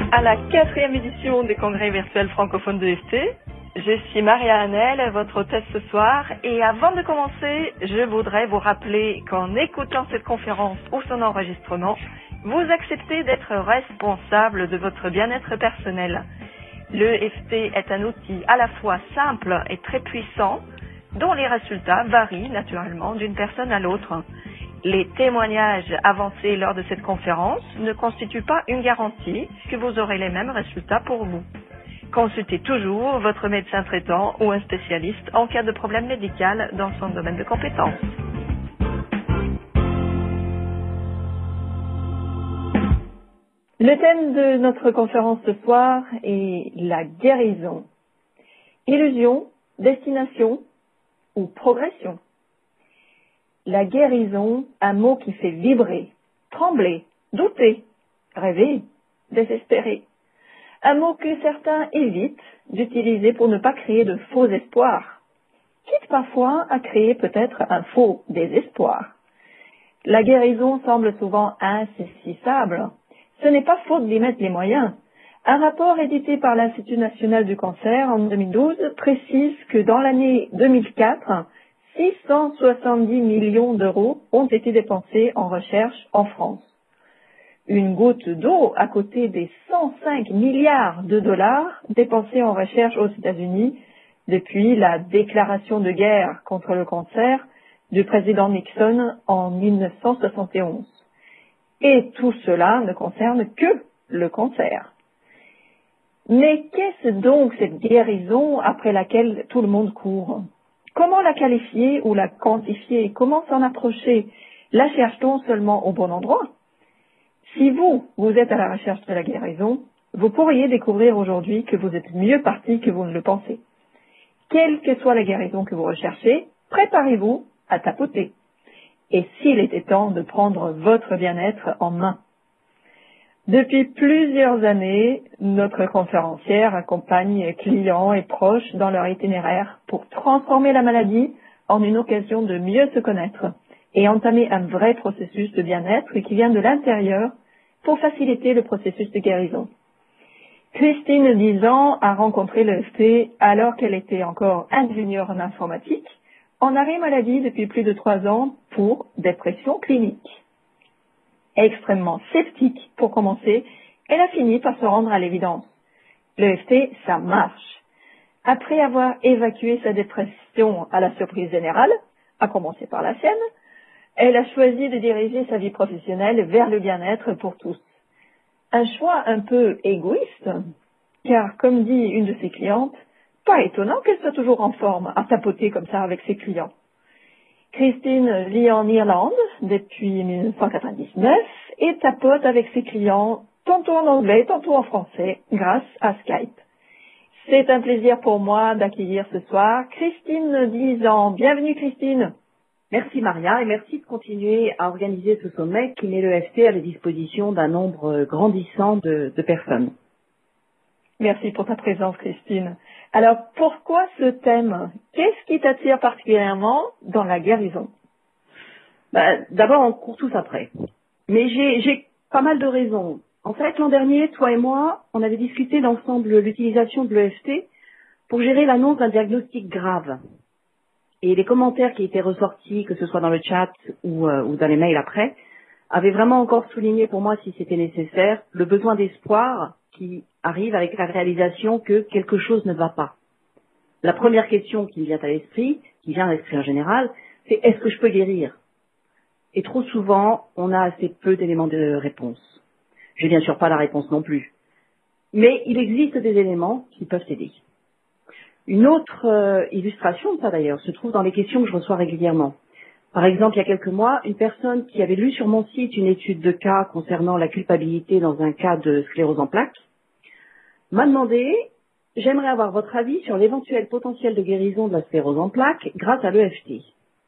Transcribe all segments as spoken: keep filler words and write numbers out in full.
À la quatrième édition des congrès virtuels francophones de l'E F T. Je suis Maria Hanel, votre hôtesse ce soir, et avant de commencer, je voudrais vous rappeler qu'en écoutant cette conférence ou son enregistrement, vous acceptez d'être responsable de votre bien-être personnel. Le E F T est un outil à la fois simple et très puissant, dont les résultats varient naturellement d'une personne à l'autre. Les témoignages avancés lors de cette conférence ne constituent pas une garantie que vous aurez les mêmes résultats pour vous. Consultez toujours votre médecin traitant ou un spécialiste en cas de problème médical dans son domaine de compétence. Le thème de notre conférence ce soir est la guérison. Illusion, destination ou progression. La guérison, un mot qui fait vibrer, trembler, douter, rêver, désespérer. Un mot que certains évitent d'utiliser pour ne pas créer de faux espoirs, quitte parfois à créer peut-être un faux désespoir. La guérison semble souvent insaisissable. Ce n'est pas faute d'y mettre les moyens. Un rapport édité par l'Institut national du cancer en deux mille douze précise que dans l'année deux mille quatre, six cent soixante-dix millions d'euros ont été dépensés en recherche en France. Une goutte d'eau à côté des cent cinq milliards de dollars dépensés en recherche aux États-Unis depuis la déclaration de guerre contre le cancer du président Nixon en mille neuf cent soixante et onze. Et tout cela ne concerne que le cancer. Mais qu'est-ce donc cette guérison après laquelle tout le monde court? Comment la qualifier ou la quantifier? Comment s'en approcher? La cherche-t-on seulement au bon endroit? Si vous, vous êtes à la recherche de la guérison, vous pourriez découvrir aujourd'hui que vous êtes mieux parti que vous ne le pensez. Quelle que soit la guérison que vous recherchez, préparez-vous à tapoter. Et s'il était temps de prendre votre bien-être en main. Depuis plusieurs années, notre conférencière accompagne clients et proches dans leur itinéraire pour transformer la maladie en une occasion de mieux se connaître et entamer un vrai processus de bien-être qui vient de l'intérieur pour faciliter le processus de guérison. Christine, dix ans, a rencontré le E F T alors qu'elle était encore ingénieure en informatique, en arrêt maladie depuis plus de trois ans pour dépression clinique. Extrêmement sceptique pour commencer, elle a fini par se rendre à l'évidence. Le E F T, ça marche. Après avoir évacué sa dépression à la surprise générale, à commencer par la sienne, elle a choisi de diriger sa vie professionnelle vers le bien-être pour tous. Un choix un peu égoïste, car comme dit une de ses clientes, pas étonnant qu'elle soit toujours en forme à tapoter comme ça avec ses clients. Christine vit en Irlande depuis mille neuf cent quatre-vingt-dix-neuf et tapote avec ses clients tantôt en anglais, tantôt en français, grâce à Skype. C'est un plaisir pour moi d'accueillir ce soir Christine, dix ans. Bienvenue Christine. Merci Maria et merci de continuer à organiser ce sommet qui met le E F T à la disposition d'un nombre grandissant de, de personnes. Merci pour ta présence Christine. Alors pourquoi ce thème? Qu'est-ce qui t'attire particulièrement dans la guérison? Ben, d'abord on court tous après. Mais j'ai, j'ai pas mal de raisons. En fait l'an dernier, toi et moi, on avait discuté d'ensemble l'utilisation de l'E F T pour gérer l'annonce d'un diagnostic grave. Et les commentaires qui étaient ressortis, que ce soit dans le chat ou, euh, ou dans les mails après, avaient vraiment encore souligné pour moi, si c'était nécessaire, le besoin d'espoir qui arrive avec la réalisation que quelque chose ne va pas. La première question qui me vient à l'esprit, qui vient à l'esprit en général, c'est est-ce que je peux guérir? Et trop souvent, on a assez peu d'éléments de réponse. Je n'ai bien sûr pas la réponse non plus. Mais il existe des éléments qui peuvent aider. Une autre euh, illustration de ça d'ailleurs se trouve dans les questions que je reçois régulièrement. Par exemple, il y a quelques mois, une personne qui avait lu sur mon site une étude de cas concernant la culpabilité dans un cas de sclérose en plaques m'a demandé « J'aimerais avoir votre avis sur l'éventuel potentiel de guérison de la sclérose en plaques grâce à l'E F T. »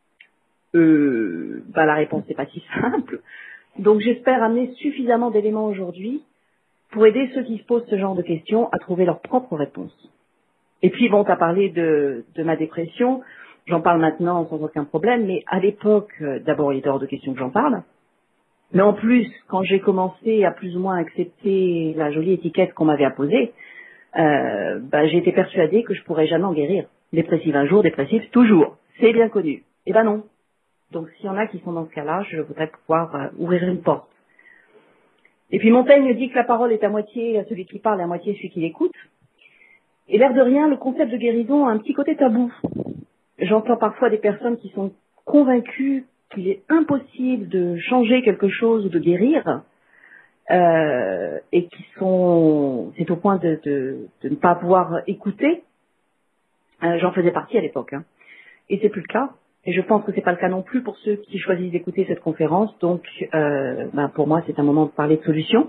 Euh, bah la réponse n'est pas si simple. Donc j'espère amener suffisamment d'éléments aujourd'hui pour aider ceux qui se posent ce genre de questions à trouver leur propre réponse. Et puis bon, tu as parlé de, de ma dépression, j'en parle maintenant sans aucun problème, mais à l'époque, euh, d'abord il était hors de question que j'en parle, Mais en plus, quand j'ai commencé à plus ou moins accepter la jolie étiquette qu'on m'avait apposée, euh, bah, j'ai été persuadée que je pourrais jamais en guérir. Dépressive un jour, dépressive toujours. C'est bien connu. Eh ben non. Donc s'il y en a qui sont dans ce cas-là, je voudrais pouvoir euh, ouvrir une porte. Et puis Montaigne dit que la parole est à moitié à celui qui parle et à moitié à celui qui l'écoute. Et l'air de rien, le concept de guérison a un petit côté tabou. J'entends parfois des personnes qui sont convaincues qu'il est impossible de changer quelque chose ou de guérir, euh, et qui sont, c'est au point de, de, de ne pas pouvoir écouter. Euh, j'en faisais partie à l'époque, hein. Et c'est plus le cas. Et je pense que c'est pas le cas non plus pour ceux qui choisissent d'écouter cette conférence. Donc, euh, ben pour moi, c'est un moment de parler de solutions.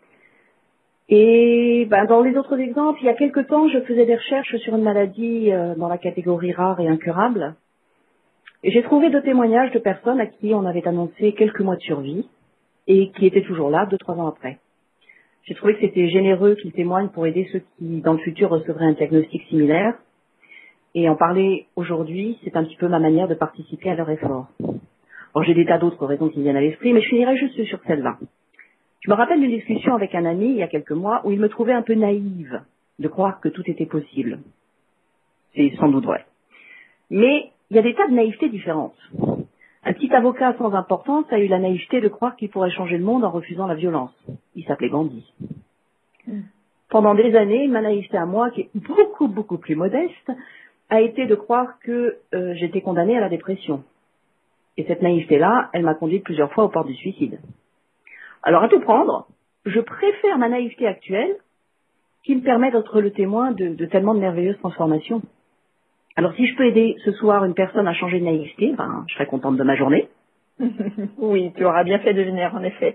Et ben, dans les autres exemples, il y a quelque temps, je faisais des recherches sur une maladie euh, dans la catégorie rare et incurable. Et j'ai trouvé deux témoignages de personnes à qui on avait annoncé quelques mois de survie et qui étaient toujours là deux, trois ans après. J'ai trouvé que c'était généreux qu'ils témoignent pour aider ceux qui, dans le futur, recevraient un diagnostic similaire. Et en parler aujourd'hui, c'est un petit peu ma manière de participer à leur effort. Bon, j'ai des tas d'autres raisons qui me viennent à l'esprit, mais je finirai juste sur celle-là. Je me rappelle d'une discussion avec un ami il y a quelques mois où il me trouvait un peu naïve de croire que tout était possible. C'est sans doute vrai. Mais il y a des tas de naïvetés différentes. Un petit avocat sans importance a eu la naïveté de croire qu'il pourrait changer le monde en refusant la violence. Il s'appelait Gandhi. Mm. Pendant des années, ma naïveté à moi, qui est beaucoup, beaucoup plus modeste, a été de croire que euh, j'étais condamnée à la dépression. Et cette naïveté-là, elle m'a conduite plusieurs fois aux portes du suicide. Alors, à tout prendre, je préfère ma naïveté actuelle qui me permet d'être le témoin de, de tellement de merveilleuses transformations. Alors, si je peux aider ce soir une personne à changer de naïveté, ben, je serai contente de ma journée. Oui, tu auras bien fait de venir, en effet.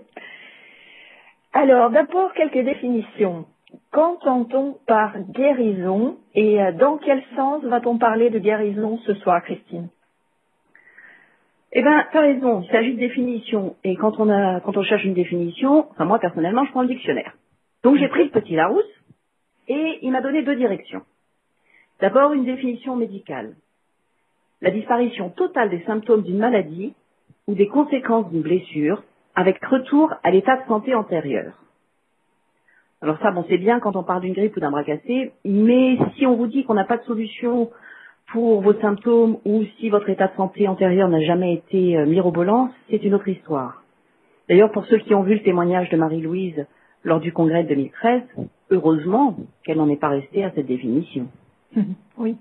Alors, d'abord, quelques définitions. Qu'entend-on par guérison et dans quel sens va-t-on parler de guérison ce soir, Christine? Eh ben, t'as raison, il s'agit de définition. Et quand on a, quand on cherche une définition, enfin moi personnellement, je prends le dictionnaire. Donc j'ai pris le petit Larousse et il m'a donné deux directions. D'abord, une définition médicale. La disparition totale des symptômes d'une maladie ou des conséquences d'une blessure avec retour à l'état de santé antérieur. Alors ça, bon, c'est bien quand on parle d'une grippe ou d'un bras cassé, mais si on vous dit qu'on n'a pas de solution pour vos symptômes ou si votre état de santé antérieur n'a jamais été euh, mirobolant, c'est une autre histoire. D'ailleurs, pour ceux qui ont vu le témoignage de Marie-Louise lors du congrès de deux mille treize, heureusement qu'elle n'en est pas restée à cette définition. Oui.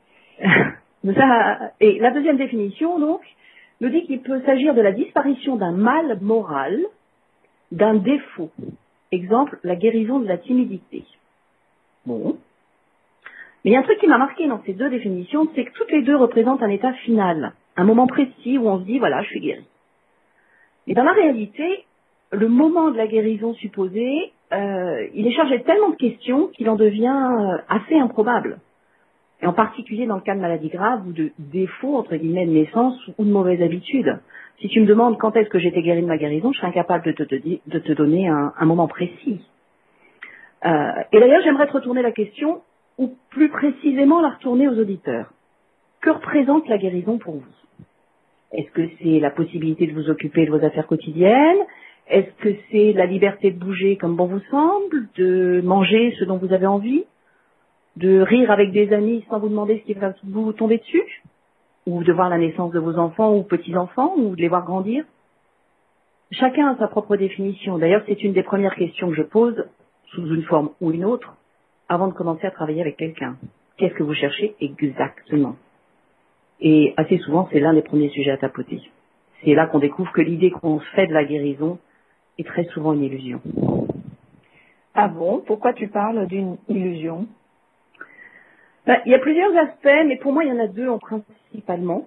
Ça, et la deuxième définition, donc, nous dit qu'il peut s'agir de la disparition d'un mal moral, d'un défaut. Exemple, la guérison de la timidité. Bon. Mais il y a un truc qui m'a marqué dans ces deux définitions, c'est que toutes les deux représentent un état final, un moment précis où on se dit, voilà, je suis guéri. Mais dans la réalité, le moment de la guérison supposée, euh, il est chargé de tellement de questions qu'il en devient euh, assez improbable. Et en particulier dans le cas de maladies graves ou de défauts, entre guillemets, de naissance ou de mauvaises habitudes. Si tu me demandes quand est-ce que j'étais guérie de ma guérison, je serais incapable de te, de, de te donner un, un moment précis. Euh, et d'ailleurs, j'aimerais te retourner la question, ou plus précisément la retourner aux auditeurs. Que représente la guérison pour vous? Est-ce que c'est la possibilité de vous occuper de vos affaires quotidiennes? Est-ce que c'est la liberté de bouger comme bon vous semble? De manger ce dont vous avez envie? De rire avec des amis sans vous demander ce qui va vous tomber dessus? Ou de voir la naissance de vos enfants ou petits-enfants, ou de les voir grandir? Chacun a sa propre définition. D'ailleurs, c'est une des premières questions que je pose, sous une forme ou une autre, avant de commencer à travailler avec quelqu'un. Qu'est-ce que vous cherchez exactement? Et assez souvent, c'est l'un des premiers sujets à tapoter. C'est là qu'on découvre que l'idée qu'on se fait de la guérison est très souvent une illusion. Ah bon? Pourquoi tu parles d'une illusion? Ben, il y a plusieurs aspects, mais pour moi, il y en a deux en principalement.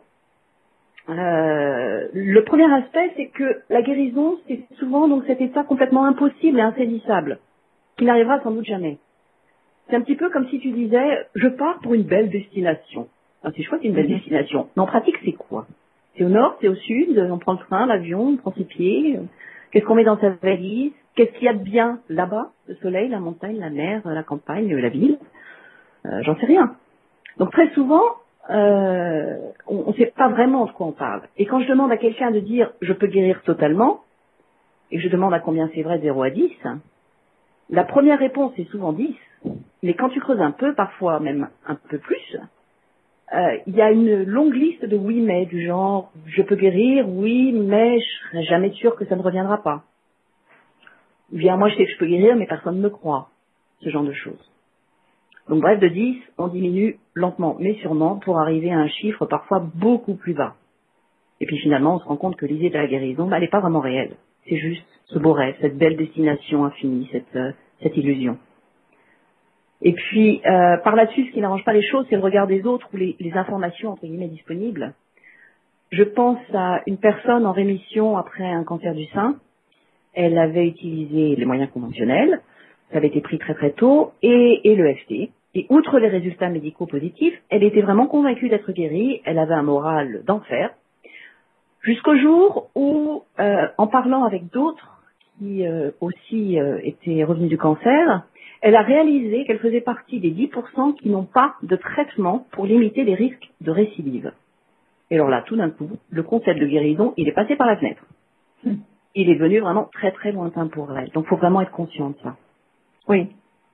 Euh, le premier aspect, c'est que la guérison, c'est souvent donc cet état complètement impossible et insaisissable, qui n'arrivera sans doute jamais. C'est un petit peu comme si tu disais, je pars pour une belle destination. Alors, c'est chouette, une belle mmh. destination. Mais en pratique, c'est quoi? C'est au nord, c'est au sud, on prend le train, l'avion, on prend ses pieds. Qu'est-ce qu'on met dans sa valise? Qu'est-ce qu'il y a de bien là-bas? Le soleil, la montagne, la mer, la campagne, la ville? Euh, j'en sais rien. Donc très souvent, euh, on ne sait pas vraiment de quoi on parle. Et quand je demande à quelqu'un de dire « je peux guérir totalement », et je demande à combien c'est vrai de zéro à dix, la première réponse est souvent dix, mais quand tu creuses un peu, parfois même un peu plus, euh, il y a une longue liste de oui mais, du genre je peux guérir, oui mais je serai jamais sûr que ça ne reviendra pas. Ou bien moi je sais que je peux guérir mais personne ne me croit, ce genre de choses. Donc bref, de dix, on diminue lentement mais sûrement pour arriver à un chiffre parfois beaucoup plus bas. Et puis finalement on se rend compte que l'idée de la guérison, bah, elle n'est pas vraiment réelle. C'est juste ce beau rêve, cette belle destination infinie, cette, euh, cette illusion. Et puis, euh, par là-dessus, ce qui n'arrange pas les choses, c'est le regard des autres ou les, les informations, entre guillemets, disponibles. Je pense à une personne en rémission après un cancer du sein. Elle avait utilisé les moyens conventionnels, ça avait été pris très très tôt, et, et le F T. Et outre les résultats médicaux positifs, elle était vraiment convaincue d'être guérie, elle avait un moral d'enfer, jusqu'au jour où, euh, en parlant avec d'autres qui euh, aussi euh, étaient revenus du cancer, elle a réalisé qu'elle faisait partie des dix pour cent qui n'ont pas de traitement pour limiter les risques de récidive. Et alors là, tout d'un coup, le concept de guérison, il est passé par la fenêtre. Hmm. Il est devenu vraiment très très lointain pour elle. Donc il faut vraiment être conscient de ça. Oui.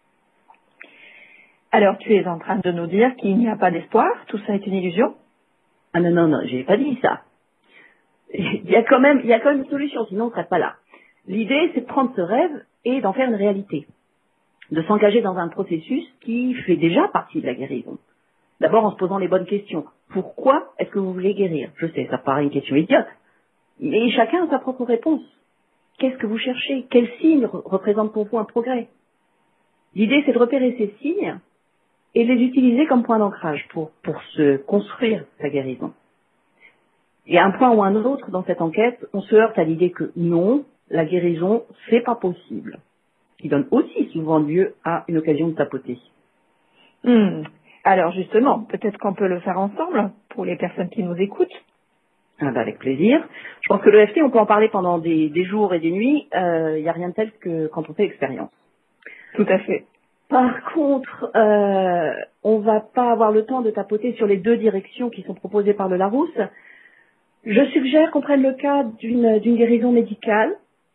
Alors, tu es en train de nous dire qu'il n'y a pas d'espoir, tout ça est une illusion? Ah non, non, non, j'ai pas dit ça. Il y a quand même, il y a quand même une solution, sinon on ne serait pas là. L'idée, c'est de prendre ce rêve et d'en faire une réalité. De s'engager dans un processus qui fait déjà partie de la guérison. D'abord en se posant les bonnes questions. Pourquoi est-ce que vous voulez guérir? Je sais, ça paraît une question idiote, mais chacun a sa propre réponse. Qu'est-ce que vous cherchez? Quels signes re- représentent pour vous un progrès? L'idée, c'est de repérer ces signes et de les utiliser comme point d'ancrage pour, pour se construire sa guérison. Et à un point ou un autre dans cette enquête, on se heurte à l'idée que non, la guérison, c'est pas possible. Qui donne aussi souvent lieu à une occasion de tapoter. Hmm. Alors justement, peut-être qu'on peut le faire ensemble pour les personnes qui nous écoutent. Ah bah avec plaisir. Je pense que le F T, on peut en parler pendant des, des jours et des nuits. Il euh, n'y a rien de tel que quand on fait l'expérience. Tout à fait. Par contre, euh, on va pas avoir le temps de tapoter sur les deux directions qui sont proposées par le Larousse. Je suggère qu'on prenne le cas d'une d'une guérison médicale.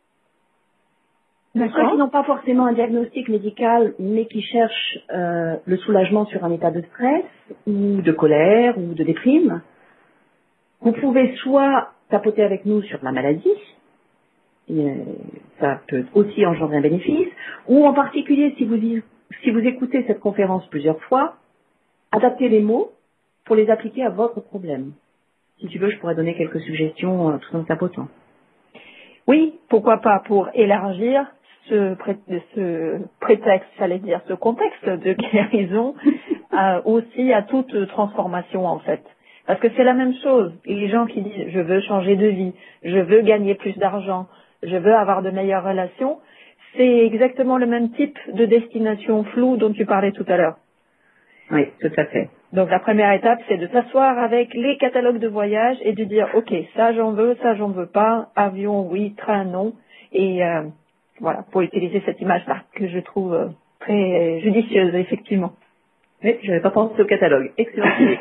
Pour ceux qui D'accord. n'ont pas forcément un diagnostic médical, mais qui cherchent euh, le soulagement sur un état de stress, ou de colère, ou de déprime, vous pouvez soit tapoter avec nous sur la maladie, et, euh, ça peut aussi engendrer un bénéfice, ou en particulier, si vous, y- si vous écoutez cette conférence plusieurs fois, adapter les mots pour les appliquer à votre problème. Si tu veux, je pourrais donner quelques suggestions euh, tout en tapotant. Oui, pourquoi pas, pour élargir ce, pré- ce prétexte, j'allais dire, ce contexte de guérison euh, aussi à toute transformation en fait. Parce que c'est la même chose. Les gens qui disent je veux changer de vie, je veux gagner plus d'argent, je veux avoir de meilleures relations, c'est exactement le même type de destination floue dont tu parlais tout à l'heure. Oui, tout à fait. Donc la première étape, c'est de s'asseoir avec les catalogues de voyage et de dire ok, ça j'en veux, ça j'en veux pas, avion oui, train non, et euh, voilà, pour utiliser cette image-là que je trouve euh, très judicieuse effectivement. Oui, je n'avais pas pensé au catalogue. Excellent idée.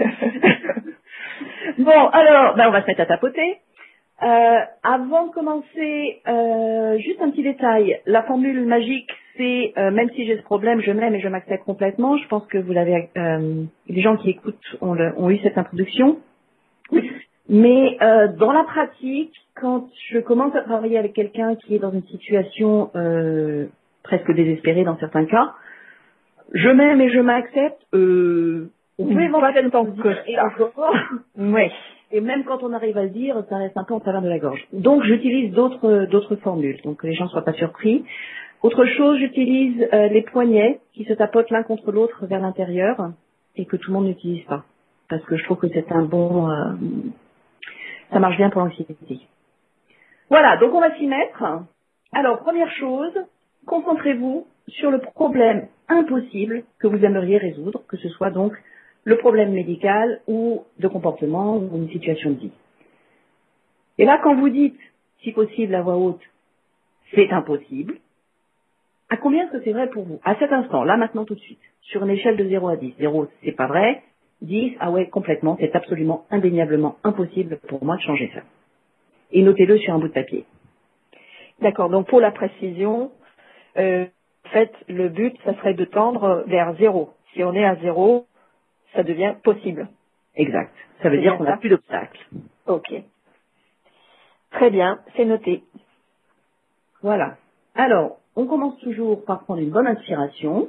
Bon, alors, ben, on va se mettre à tapoter. Euh, avant de commencer, euh, juste un petit détail. La formule magique, c'est euh, même si j'ai ce problème, je m'aime et je m'accepte complètement. Je pense que vous l'avez, euh, les gens qui écoutent ont, le- ont eu cette introduction. Mais euh, dans la pratique, quand je commence à travailler avec quelqu'un qui est dans une situation euh, presque désespérée dans certains cas, je m'aime et je m'accepte. Euh, on peut Pas éventuellement tant se que dire, et ça. encore. Oui. Et même quand on arrive à le dire, ça reste un peu en travers de la gorge. Donc j'utilise d'autres d'autres formules, donc que les gens ne soient pas surpris. Autre chose, j'utilise euh, les poignets qui se tapotent l'un contre l'autre vers l'intérieur et que tout le monde n'utilise pas. Parce que je trouve que c'est un bon... euh, ça marche bien pour l'anxiété. Voilà, donc on va s'y mettre. Alors, première chose, concentrez-vous sur le problème impossible que vous aimeriez résoudre, que ce soit donc le problème médical ou de comportement ou une situation de vie. Et là, quand vous dites, si possible à voix haute, c'est impossible, à combien est-ce que c'est vrai pour vous? À cet instant, là, maintenant, tout de suite, sur une échelle de zéro à dix. zéro, c'est pas vrai. dix, ah ouais, complètement, c'est absolument, indéniablement impossible pour moi de changer ça. Et notez-le sur un bout de papier. D'accord, donc pour la précision, euh, en fait, le but, ça serait de tendre vers zéro. Si on est à zéro, ça devient possible. Exact. Ça veut C'est dire bien qu'on n'a ça? plus d'obstacles. Ok. Très bien, c'est noté. Voilà. Alors, on commence toujours par prendre une bonne inspiration.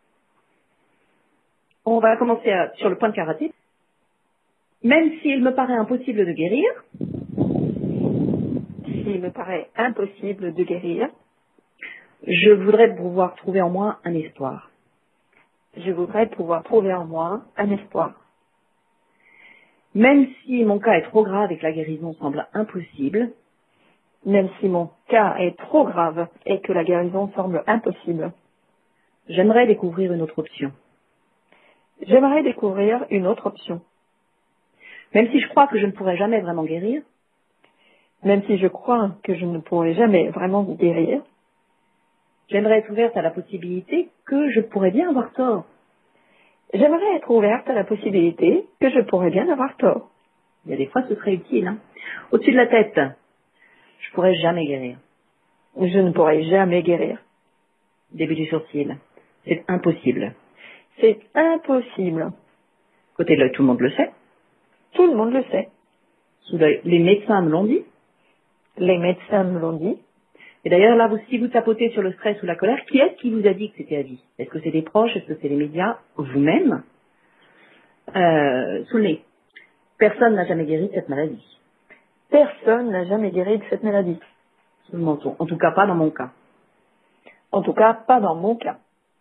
On va commencer à- sur le point de karaté. Même s'il me paraît impossible de guérir, S'il me paraît impossible de guérir, je voudrais pouvoir trouver en moi un espoir. je voudrais pouvoir trouver en moi un espoir. Même si mon cas est trop grave et que la guérison semble impossible, Même si mon cas est trop grave et que la guérison semble impossible, j'aimerais découvrir une autre option. j'aimerais découvrir une autre option. Même si je crois que je ne pourrai jamais vraiment guérir, Même si je crois que je ne pourrai jamais vraiment guérir, j'aimerais être ouverte à la possibilité que je pourrais bien avoir tort. j'aimerais être ouverte à la possibilité que je pourrais bien avoir tort. Il y a des fois, ce serait utile. Hein. Au-dessus de la tête, je pourrais jamais guérir. Je ne pourrai jamais guérir. Début du sourcil, c'est impossible. C'est impossible. Côté de l'œil, tout le monde le sait. Tout le monde le sait. Sous l'œil, les médecins me l'ont dit. Les médecins me l'ont dit. Et d'ailleurs, là, vous, si vous tapotez sur le stress ou la colère, qui est-ce qui vous a dit que c'était à vie? Est-ce que c'est des proches? Est-ce que c'est les médias? Vous-même? euh, Sous le nez. Personne n'a jamais guéri de cette maladie. Personne n'a jamais guéri de cette maladie. Sous le menton. En tout cas, pas dans mon cas. En tout cas, pas dans mon cas.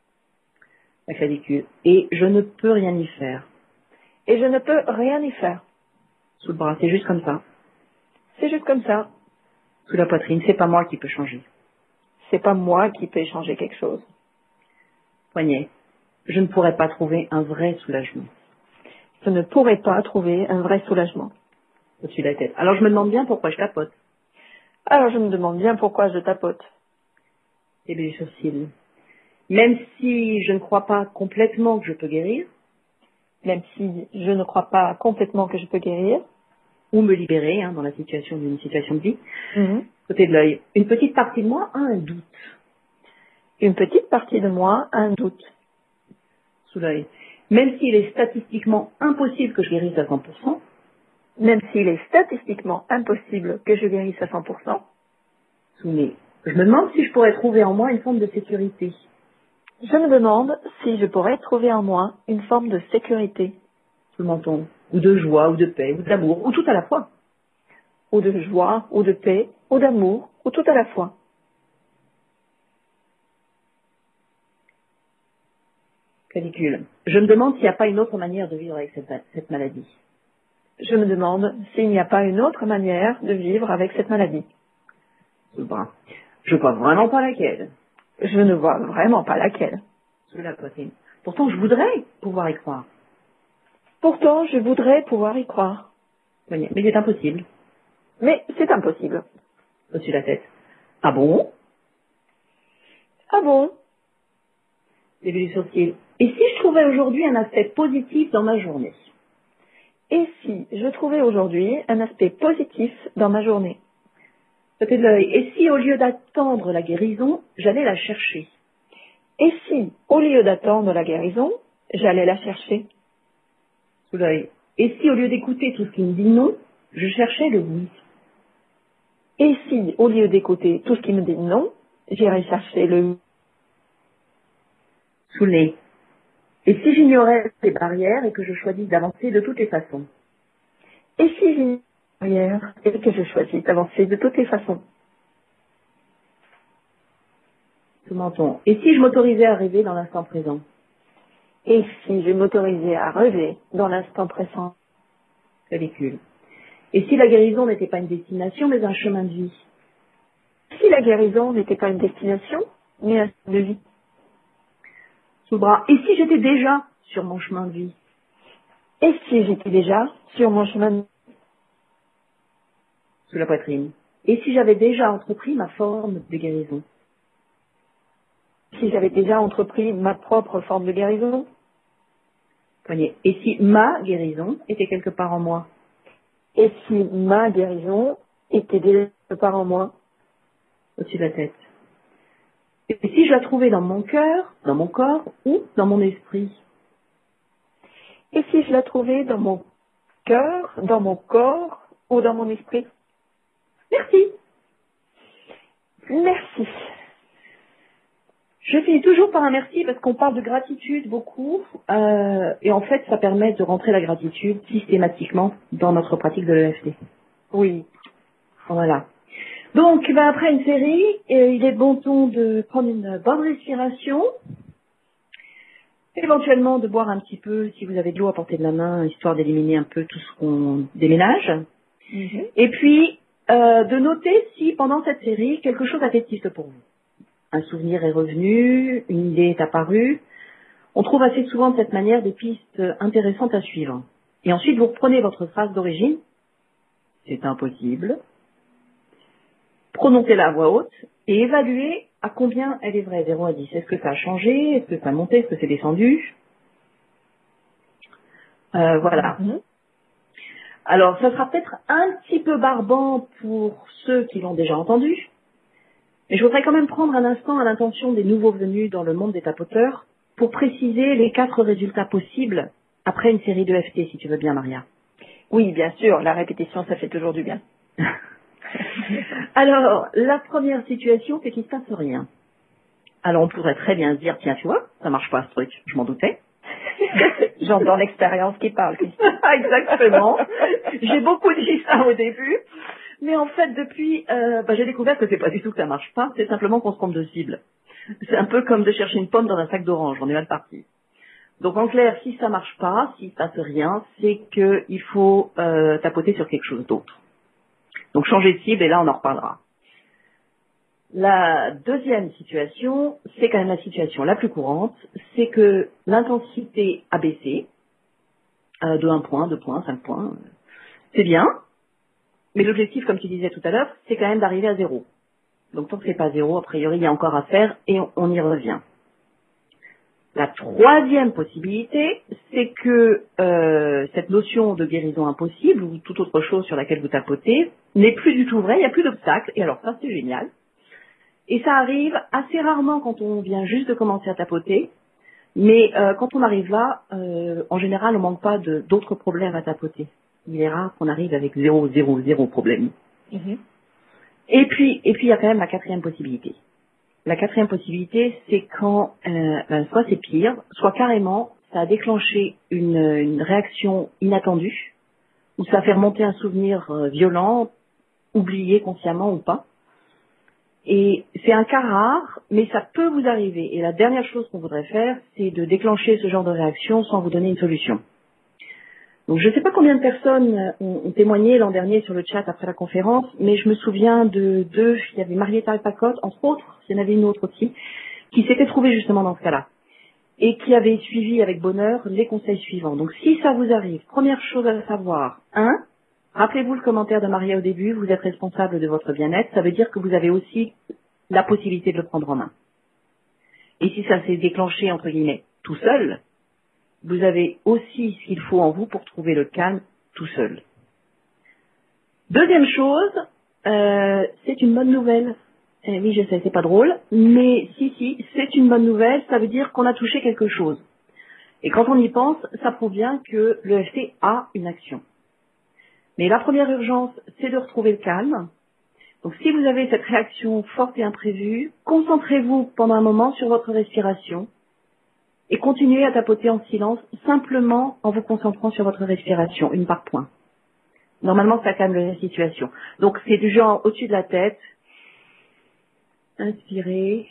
La clavicule. Et je ne peux rien y faire. Et je ne peux rien y faire. Sous le bras, c'est juste comme ça. C'est juste comme ça. Sous la poitrine, c'est pas moi qui peux changer. C'est pas moi qui peux changer quelque chose. Poignet. Je ne pourrais pas trouver un vrai soulagement. Je ne pourrai pas trouver un vrai soulagement. Au-dessus de la tête. Alors je me demande bien pourquoi je tapote. Alors je me demande bien pourquoi je tapote. Début du sourcil. Même si je ne crois pas complètement que je peux guérir, Même si je ne crois pas complètement que je peux guérir. ou me libérer hein, dans la situation d'une situation de vie, Mhm. côté de l'œil, une petite partie de moi a un doute. Une petite partie de moi a un doute. Sous l'œil. Même s'il est statistiquement impossible que je guérisse à cent pour cent, Même s'il est statistiquement impossible que je guérisse à cent pour cent, sous le nez. Je me demande si je pourrais trouver en moi une forme de sécurité. je me demande si je pourrais trouver en moi une forme de sécurité, Sous le menton. Ou de joie, ou de paix, ou d'amour, ou tout à la fois. ou de joie, ou de paix, ou d'amour, ou tout à la fois. Clavicule. Je me demande s'il n'y a pas une autre manière de vivre avec cette, cette maladie. Je me demande s'il n'y a pas une autre manière de vivre avec cette maladie. Sous le bras. Je vois vraiment pas laquelle. Je ne vois vraiment pas laquelle. Sous la poitrine. Pourtant, je voudrais pouvoir y croire. Pourtant, je voudrais pouvoir y croire. Poignet. Mais c'est impossible. Mais c'est impossible. Au-dessus de la tête. Ah bon? Ah bon? Début du sourcil. Et si je trouvais aujourd'hui un aspect positif dans ma journée? Et si je trouvais aujourd'hui un aspect positif dans ma journée? Côté de l'œil. Et si au lieu d'attendre la guérison, j'allais la chercher? Et si, au lieu d'attendre la guérison, j'allais la chercher? Sous l'œil. Et si au lieu d'écouter tout ce qui me dit non, je cherchais le oui? Et si, au lieu d'écouter tout ce qui me dit non, j'irais chercher le Sous le nez. Et si j'ignorais ces barrières et que je choisis d'avancer de toutes les façons? et si j'ai derrière et que je choisis d'avancer de toutes les façons? Sous le menton. Et si je m'autorisais à rêver dans l'instant présent? Et si je m'autorisais à rêver dans l'instant présent? Clavicule. Et si la guérison n'était pas une destination, mais un chemin de vie? Si la guérison n'était pas une destination, mais un style de vie? Sous le bras. Et si j'étais déjà sur mon chemin de vie? Et si j'étais déjà sur mon chemin de... Sous la poitrine. Et si j'avais déjà entrepris ma forme de guérison? Si j'avais déjà entrepris ma propre forme de guérison? Poignet. Et si ma guérison était quelque part en moi? Et si ma guérison était déjà quelque part en moi? au-dessus de la tête. Et si je la trouvais dans mon cœur, dans mon corps ou dans mon esprit? Et si je la trouvais dans mon cœur, dans mon corps ou dans mon esprit? Merci. Merci. Je finis toujours par un merci parce qu'on parle de gratitude beaucoup euh, et en fait ça permet de rentrer la gratitude systématiquement dans notre pratique de l'E F T. Oui. Voilà. Donc ben, après une série, euh, il est bon ton de prendre une bonne respiration, éventuellement de boire un petit peu si vous avez de l'eau à portée de la main, histoire d'éliminer un peu tout ce qu'on déménage. Mm-hmm. Et puis euh, de noter si pendant cette série quelque chose a fait tilt pour vous. Un souvenir est revenu, une idée est apparue. On trouve assez souvent de cette manière des pistes intéressantes à suivre. Et ensuite, vous reprenez votre phrase d'origine. C'est impossible. Prononcez-la à voix haute et évaluez à combien elle est vraie, zéro à dix. Est-ce que ça a changé? Est-ce que ça a monté? Est-ce que c'est descendu? euh, Voilà. Mm-hmm. Alors, ça sera peut-être un petit peu barbant pour ceux qui l'ont déjà entendu. Mais je voudrais quand même prendre un instant à l'intention des nouveaux venus dans le monde des tapoteurs pour préciser les quatre résultats possibles après une série de F T, si tu veux bien, Maria. Oui, bien sûr, la répétition, ça fait toujours du bien. Alors, la première situation, c'est qu'il ne se passe rien. Alors, on pourrait très bien se dire, tiens, tu vois, ça marche pas ce truc, je m'en doutais. J'entends l'expérience qui parle, Christine. Exactement. J'ai beaucoup dit ça au début. Mais en fait, depuis, euh, bah, j'ai découvert que c'est pas du tout que ça marche pas, c'est simplement qu'on se trompe de cible. C'est un peu comme de chercher une pomme dans un sac d'orange, on est mal parti. Donc en clair, si ça marche pas, s'il se passe rien, c'est qu'il faut euh, tapoter sur quelque chose d'autre. Donc changer de cible et là on en reparlera. La deuxième situation, c'est quand même la situation la plus courante, c'est que l'intensité a baissé euh, de un point, deux points, cinq points. C'est bien, mais l'objectif, comme tu disais tout à l'heure, c'est quand même d'arriver à zéro. Donc tant que c'est pas zéro, a priori, il y a encore à faire et on, on y revient. La troisième possibilité, c'est que euh, cette notion de guérison impossible ou toute autre chose sur laquelle vous tapotez n'est plus du tout vraie, il n'y a plus d'obstacle, et alors ça c'est génial. Et ça arrive assez rarement quand on vient juste de commencer à tapoter, mais euh, quand on arrive là, euh, en général on manque pas de- d'autres problèmes à tapoter. Il est rare qu'on arrive avec zéro, zéro, zéro problème. Mm-hmm. Et puis, et puis il y a quand même la quatrième possibilité. La quatrième possibilité, c'est quand euh, ben, soit c'est pire, soit carrément ça a déclenché une, une réaction inattendue, ou ça fait remonter un souvenir euh, violent, oublié consciemment ou pas. Et c'est un cas rare, mais ça peut vous arriver. Et la dernière chose qu'on voudrait faire, c'est de déclencher ce genre de réaction sans vous donner une solution. Donc je ne sais pas combien de personnes ont, ont témoigné l'an dernier sur le chat après la conférence, mais je me souviens de deux, il y avait Marietta Pacotte, entre autres, il y en avait une autre aussi, qui s'était trouvée justement dans ce cas-là, et qui avait suivi avec bonheur les conseils suivants. Donc si ça vous arrive, première chose à savoir, un, rappelez-vous le commentaire de Maria au début, vous êtes responsable de votre bien-être, ça veut dire que vous avez aussi la possibilité de le prendre en main. Et si ça s'est déclenché, entre guillemets, tout seul, vous avez aussi ce qu'il faut en vous pour trouver le calme tout seul. Deuxième chose, euh, c'est une bonne nouvelle. Eh oui, je sais, c'est pas drôle, mais si, si, c'est une bonne nouvelle, ça veut dire qu'on a touché quelque chose. Et quand on y pense, ça prouve bien que le F T a une action. Mais la première urgence, c'est de retrouver le calme. Donc si vous avez cette réaction forte et imprévue, concentrez-vous pendant un moment sur votre respiration et continuez à tapoter en silence, simplement en vous concentrant sur votre respiration, une par point. Normalement, ça calme la situation. Donc c'est du genre au-dessus de la tête. Inspirez.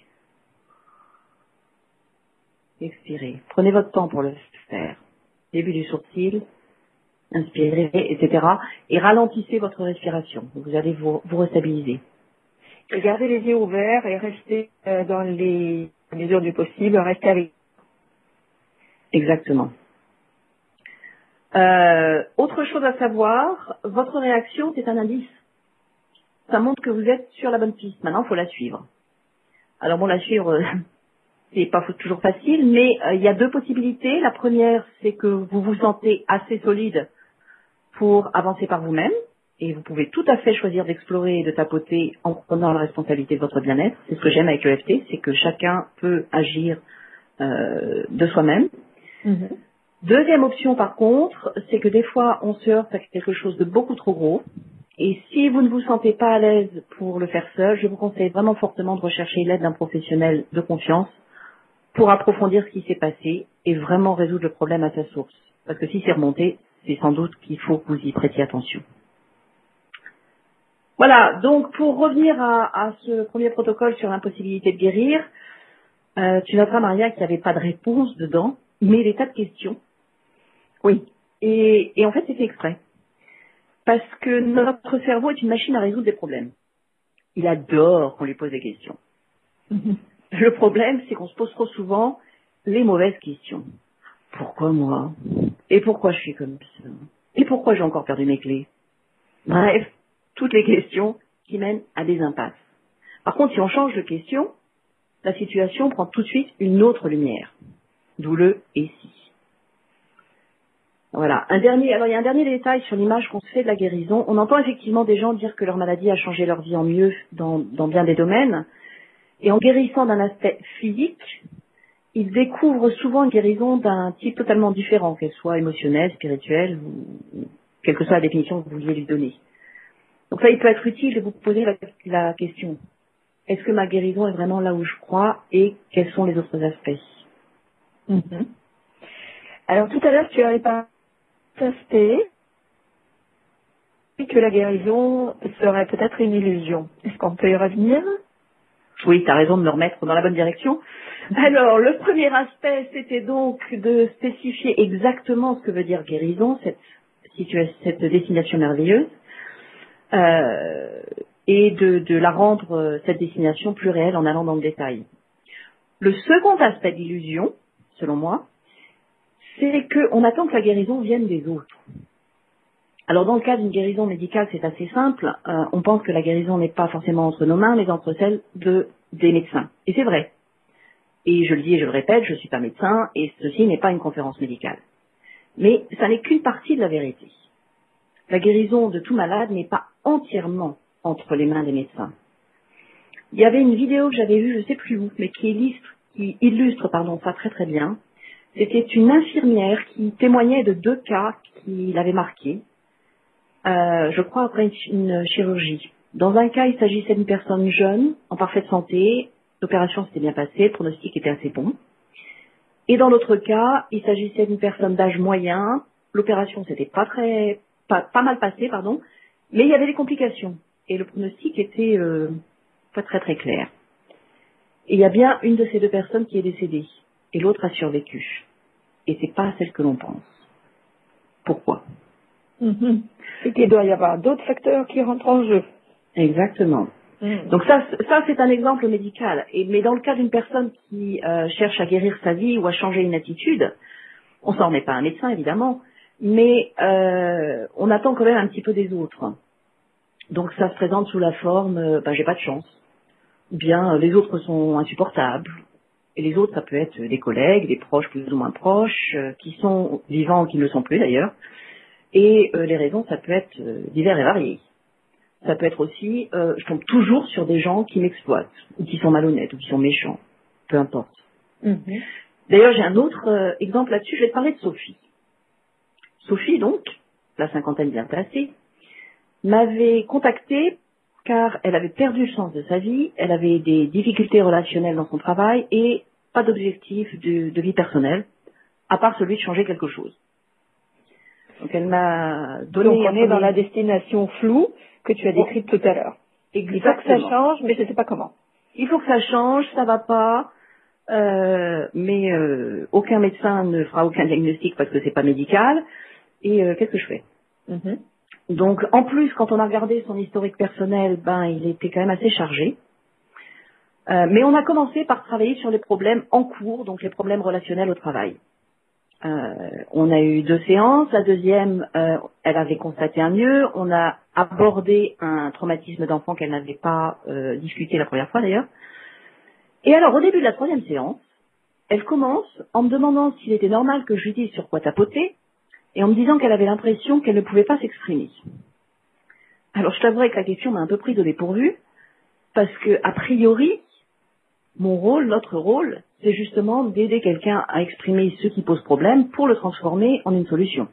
Expirez. Prenez votre temps pour le faire. Début du sourcil. Inspirez, et cetera. Et ralentissez votre respiration. Vous allez vous, vous restabiliser. Et gardez les yeux ouverts et restez euh, dans les mesures du possible, restez avec. Exactement. Euh, autre chose à savoir, votre réaction, c'est un indice. Ça montre que vous êtes sur la bonne piste. Maintenant, il faut la suivre. Alors bon, la suivre, euh, c'est pas toujours facile, mais euh, il y a deux possibilités. La première, c'est que vous vous sentez assez solide pour avancer par vous-même. et vous pouvez tout à fait choisir d'explorer et de tapoter en prenant la responsabilité de votre bien-être. C'est ce que j'aime avec l'E F T, c'est que chacun peut agir euh, de soi-même. Mhm. Deuxième option par contre, c'est que des fois on se heurte à quelque chose de beaucoup trop gros. Et si vous ne vous sentez pas à l'aise pour le faire seul, je vous conseille vraiment fortement de rechercher l'aide d'un professionnel de confiance pour approfondir ce qui s'est passé et vraiment résoudre le problème à sa source. Parce que si c'est remonté, c'est sans doute qu'il faut que vous y prêtiez attention. Voilà, donc pour revenir à, à ce premier protocole sur l'impossibilité de guérir, euh, tu noteras, Maria, qu'il n'y avait pas de réponse dedans, mais des tas de questions. Oui. Et, et en fait, c'est fait exprès. Parce que notre cerveau est une machine à résoudre des problèmes. Il adore qu'on lui pose des questions. Mhm. Le problème, c'est qu'on se pose trop souvent les mauvaises questions. Pourquoi moi? Et pourquoi je suis comme ça? Et pourquoi j'ai encore perdu mes clés? Bref, toutes les questions qui mènent à des impasses. Par contre, si on change de question, la situation prend tout de suite une autre lumière. D'où le et si. Voilà. Un dernier, alors il y a un dernier détail sur l'image qu'on se fait de la guérison. On entend effectivement des gens dire que leur maladie a changé leur vie en mieux dans, dans bien des domaines. Et en guérissant d'un aspect physique, ils découvrent souvent une guérison d'un type totalement différent, qu'elle soit émotionnelle, spirituelle, ou quelle que soit la définition que vous vouliez lui donner. Donc ça, il peut être utile de vous poser la, la question. Est-ce que ma guérison est vraiment là où je crois et quels sont les autres aspects? Mhm. Alors tout à l'heure, tu avais parlé d'aspect que la guérison serait peut-être une illusion. Est-ce qu'on peut y revenir? Oui, tu as raison de me remettre dans la bonne direction. Alors, le premier aspect, c'était donc de spécifier exactement ce que veut dire guérison, cette, situa- cette destination merveilleuse, euh, et de, de la rendre, euh, cette destination, plus réelle en allant dans le détail. Le second aspect d'illusion, selon moi, c'est qu'on attend que la guérison vienne des autres. Alors, dans le cas d'une guérison médicale, c'est assez simple. Euh, on pense que la guérison n'est pas forcément entre nos mains, mais entre celles de, des médecins. Et c'est vrai. Et je le dis et je le répète, je ne suis pas médecin et ceci n'est pas une conférence médicale. Mais ça n'est qu'une partie de la vérité. La guérison de tout malade n'est pas entièrement entre les mains des médecins. Il y avait une vidéo que j'avais vue, je ne sais plus où, mais qui illustre, qui illustre pardon, ça très très bien. C'était une infirmière qui témoignait de deux cas qui l'avaient marqué, euh, je crois après une, une chirurgie. Dans un cas, il s'agissait d'une personne jeune, en parfaite santé, l'opération s'était bien passée, le pronostic était assez bon. Et dans l'autre cas, il s'agissait d'une personne d'âge moyen, l'opération s'était pas très, pas, pas mal passée, pardon, mais il y avait des complications. Et le pronostic était euh, pas très très clair. Et il y a bien une de ces deux personnes qui est décédée, et l'autre a survécu. Et c'est pas celle que l'on pense. Pourquoi? Mhm. C'est qu'il doit y avoir d'autres facteurs qui rentrent en jeu. Exactement. Mhm. Donc ça, c- ça c'est un exemple médical. Et, mais dans le cas d'une personne qui euh, cherche à guérir sa vie ou à changer une attitude, on s'en remet pas à un médecin évidemment, mais euh, on attend quand même un petit peu des autres. Donc ça se présente sous la forme, euh, ben, j'ai pas de chance, ou bien euh, les autres sont insupportables. Et les autres, ça peut être des collègues, des proches plus ou moins proches, euh, qui sont vivants ou qui ne le sont plus d'ailleurs. Et euh, les raisons, ça peut être euh, divers et variés. Ça peut être aussi, euh, je tombe toujours sur des gens qui m'exploitent, ou qui sont malhonnêtes, ou qui sont méchants, peu importe. Mhm. D'ailleurs, j'ai un autre euh, exemple là-dessus, je vais te parler de Sophie. Sophie, donc, la cinquantaine bien placée, m'avait contactée car elle avait perdu le sens de sa vie, elle avait des difficultés relationnelles dans son travail et pas d'objectif de, de vie personnelle, à part celui de changer quelque chose. Donc elle m'a donné... Donc on un est dans premier- la destination floue que tu as Bon, décrite tout à l'heure. Il faut que ça exactement. change, mais je ne sais pas comment. Il faut que ça change, ça va pas, euh, mais euh, aucun médecin ne fera aucun diagnostic parce que c'est pas médical. Et euh, qu'est-ce que je fais? Mhm. Donc en plus, quand on a regardé son historique personnel, ben il était quand même assez chargé. Euh, mais on a commencé par travailler sur les problèmes en cours, donc les problèmes relationnels au travail. Euh, on a eu deux séances. La deuxième, euh, elle avait constaté un mieux. On a abordé un traumatisme d'enfant qu'elle n'avait pas euh, discuté la première fois d'ailleurs. Et alors, au début de la troisième séance, elle commence en me demandant s'il était normal que je lui dise sur quoi tapoter et en me disant qu'elle avait l'impression qu'elle ne pouvait pas s'exprimer. Alors, je t'avouerai que la question m'a un peu prise au dépourvu, parce que, a priori, mon rôle, notre rôle, c'est justement d'aider quelqu'un à exprimer ce qui pose problème pour le transformer en une solution.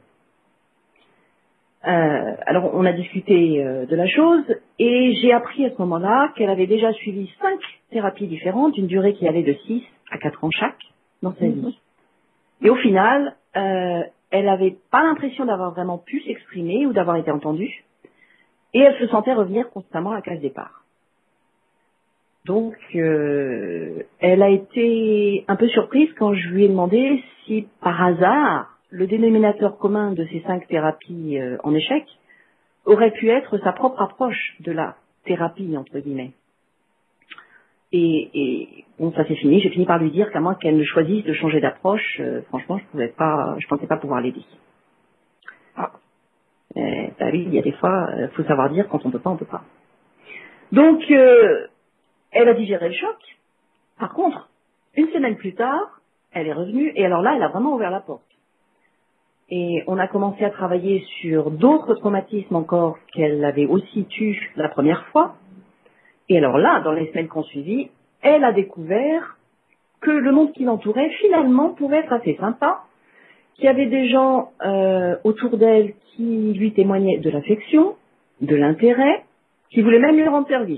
Euh, alors, on a discuté euh, de la chose, et j'ai appris à ce moment-là qu'elle avait déjà suivi cinq thérapies différentes, d'une durée qui allait de six à quatre ans chaque, dans sa vie. Et au final, euh, elle n'avait pas l'impression d'avoir vraiment pu s'exprimer ou d'avoir été entendue, et elle se sentait revenir constamment à la case départ. Donc, euh, elle a été un peu surprise quand je lui ai demandé si, par hasard, le dénominateur commun de ces cinq thérapies euh, en échec aurait pu être sa propre approche de la thérapie, entre guillemets. Et, et bon, ça c'est fini. J'ai fini par lui dire qu'à moins qu'elle ne choisisse de changer d'approche, euh, franchement, je pouvais pas, je pensais pas pouvoir l'aider. Ah. Euh, bah oui, il y a des fois, il euh, faut savoir dire quand on peut pas, on peut pas. Donc, euh, elle a digéré le choc. Par contre, une semaine plus tard, elle est revenue et alors là, elle a vraiment ouvert la porte. Et on a commencé à travailler sur d'autres traumatismes encore qu'elle avait aussi eus la première fois. Et alors là, dans les semaines qui ont suivi, elle a découvert que le monde qui l'entourait, finalement, pouvait être assez sympa, qu'il y avait des gens euh, autour d'elle qui lui témoignaient de l'affection, de l'intérêt, qui voulaient même lui rendre service.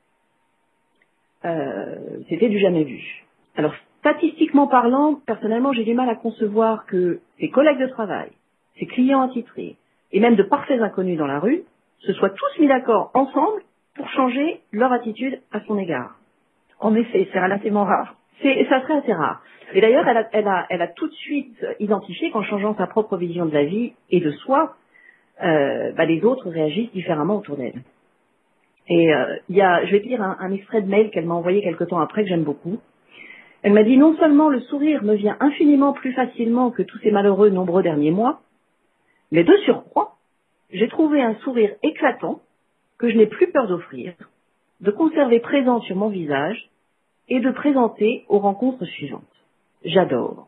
Euh, c'était du jamais vu. Alors, statistiquement parlant, personnellement, j'ai du mal à concevoir que ses collègues de travail, ses clients attitrés, et même de parfaits inconnus dans la rue, se soient tous mis d'accord ensemble pour changer leur attitude à son égard. En effet, c'est relativement rare. C'est, ça serait assez rare. Et d'ailleurs, elle a, elle, a, elle a tout de suite identifié qu'en changeant sa propre vision de la vie et de soi, euh, bah, les autres réagissent différemment autour d'elle. Et euh, il y a, je vais te lire un, un extrait de mail qu'elle m'a envoyé quelque temps après que j'aime beaucoup. Elle m'a dit: non seulement le sourire me vient infiniment plus facilement que tous ces malheureux nombreux derniers mois, mais de surcroît, j'ai trouvé un sourire éclatant que je n'ai plus peur d'offrir, de conserver présent sur mon visage et de présenter aux rencontres suivantes. J'adore.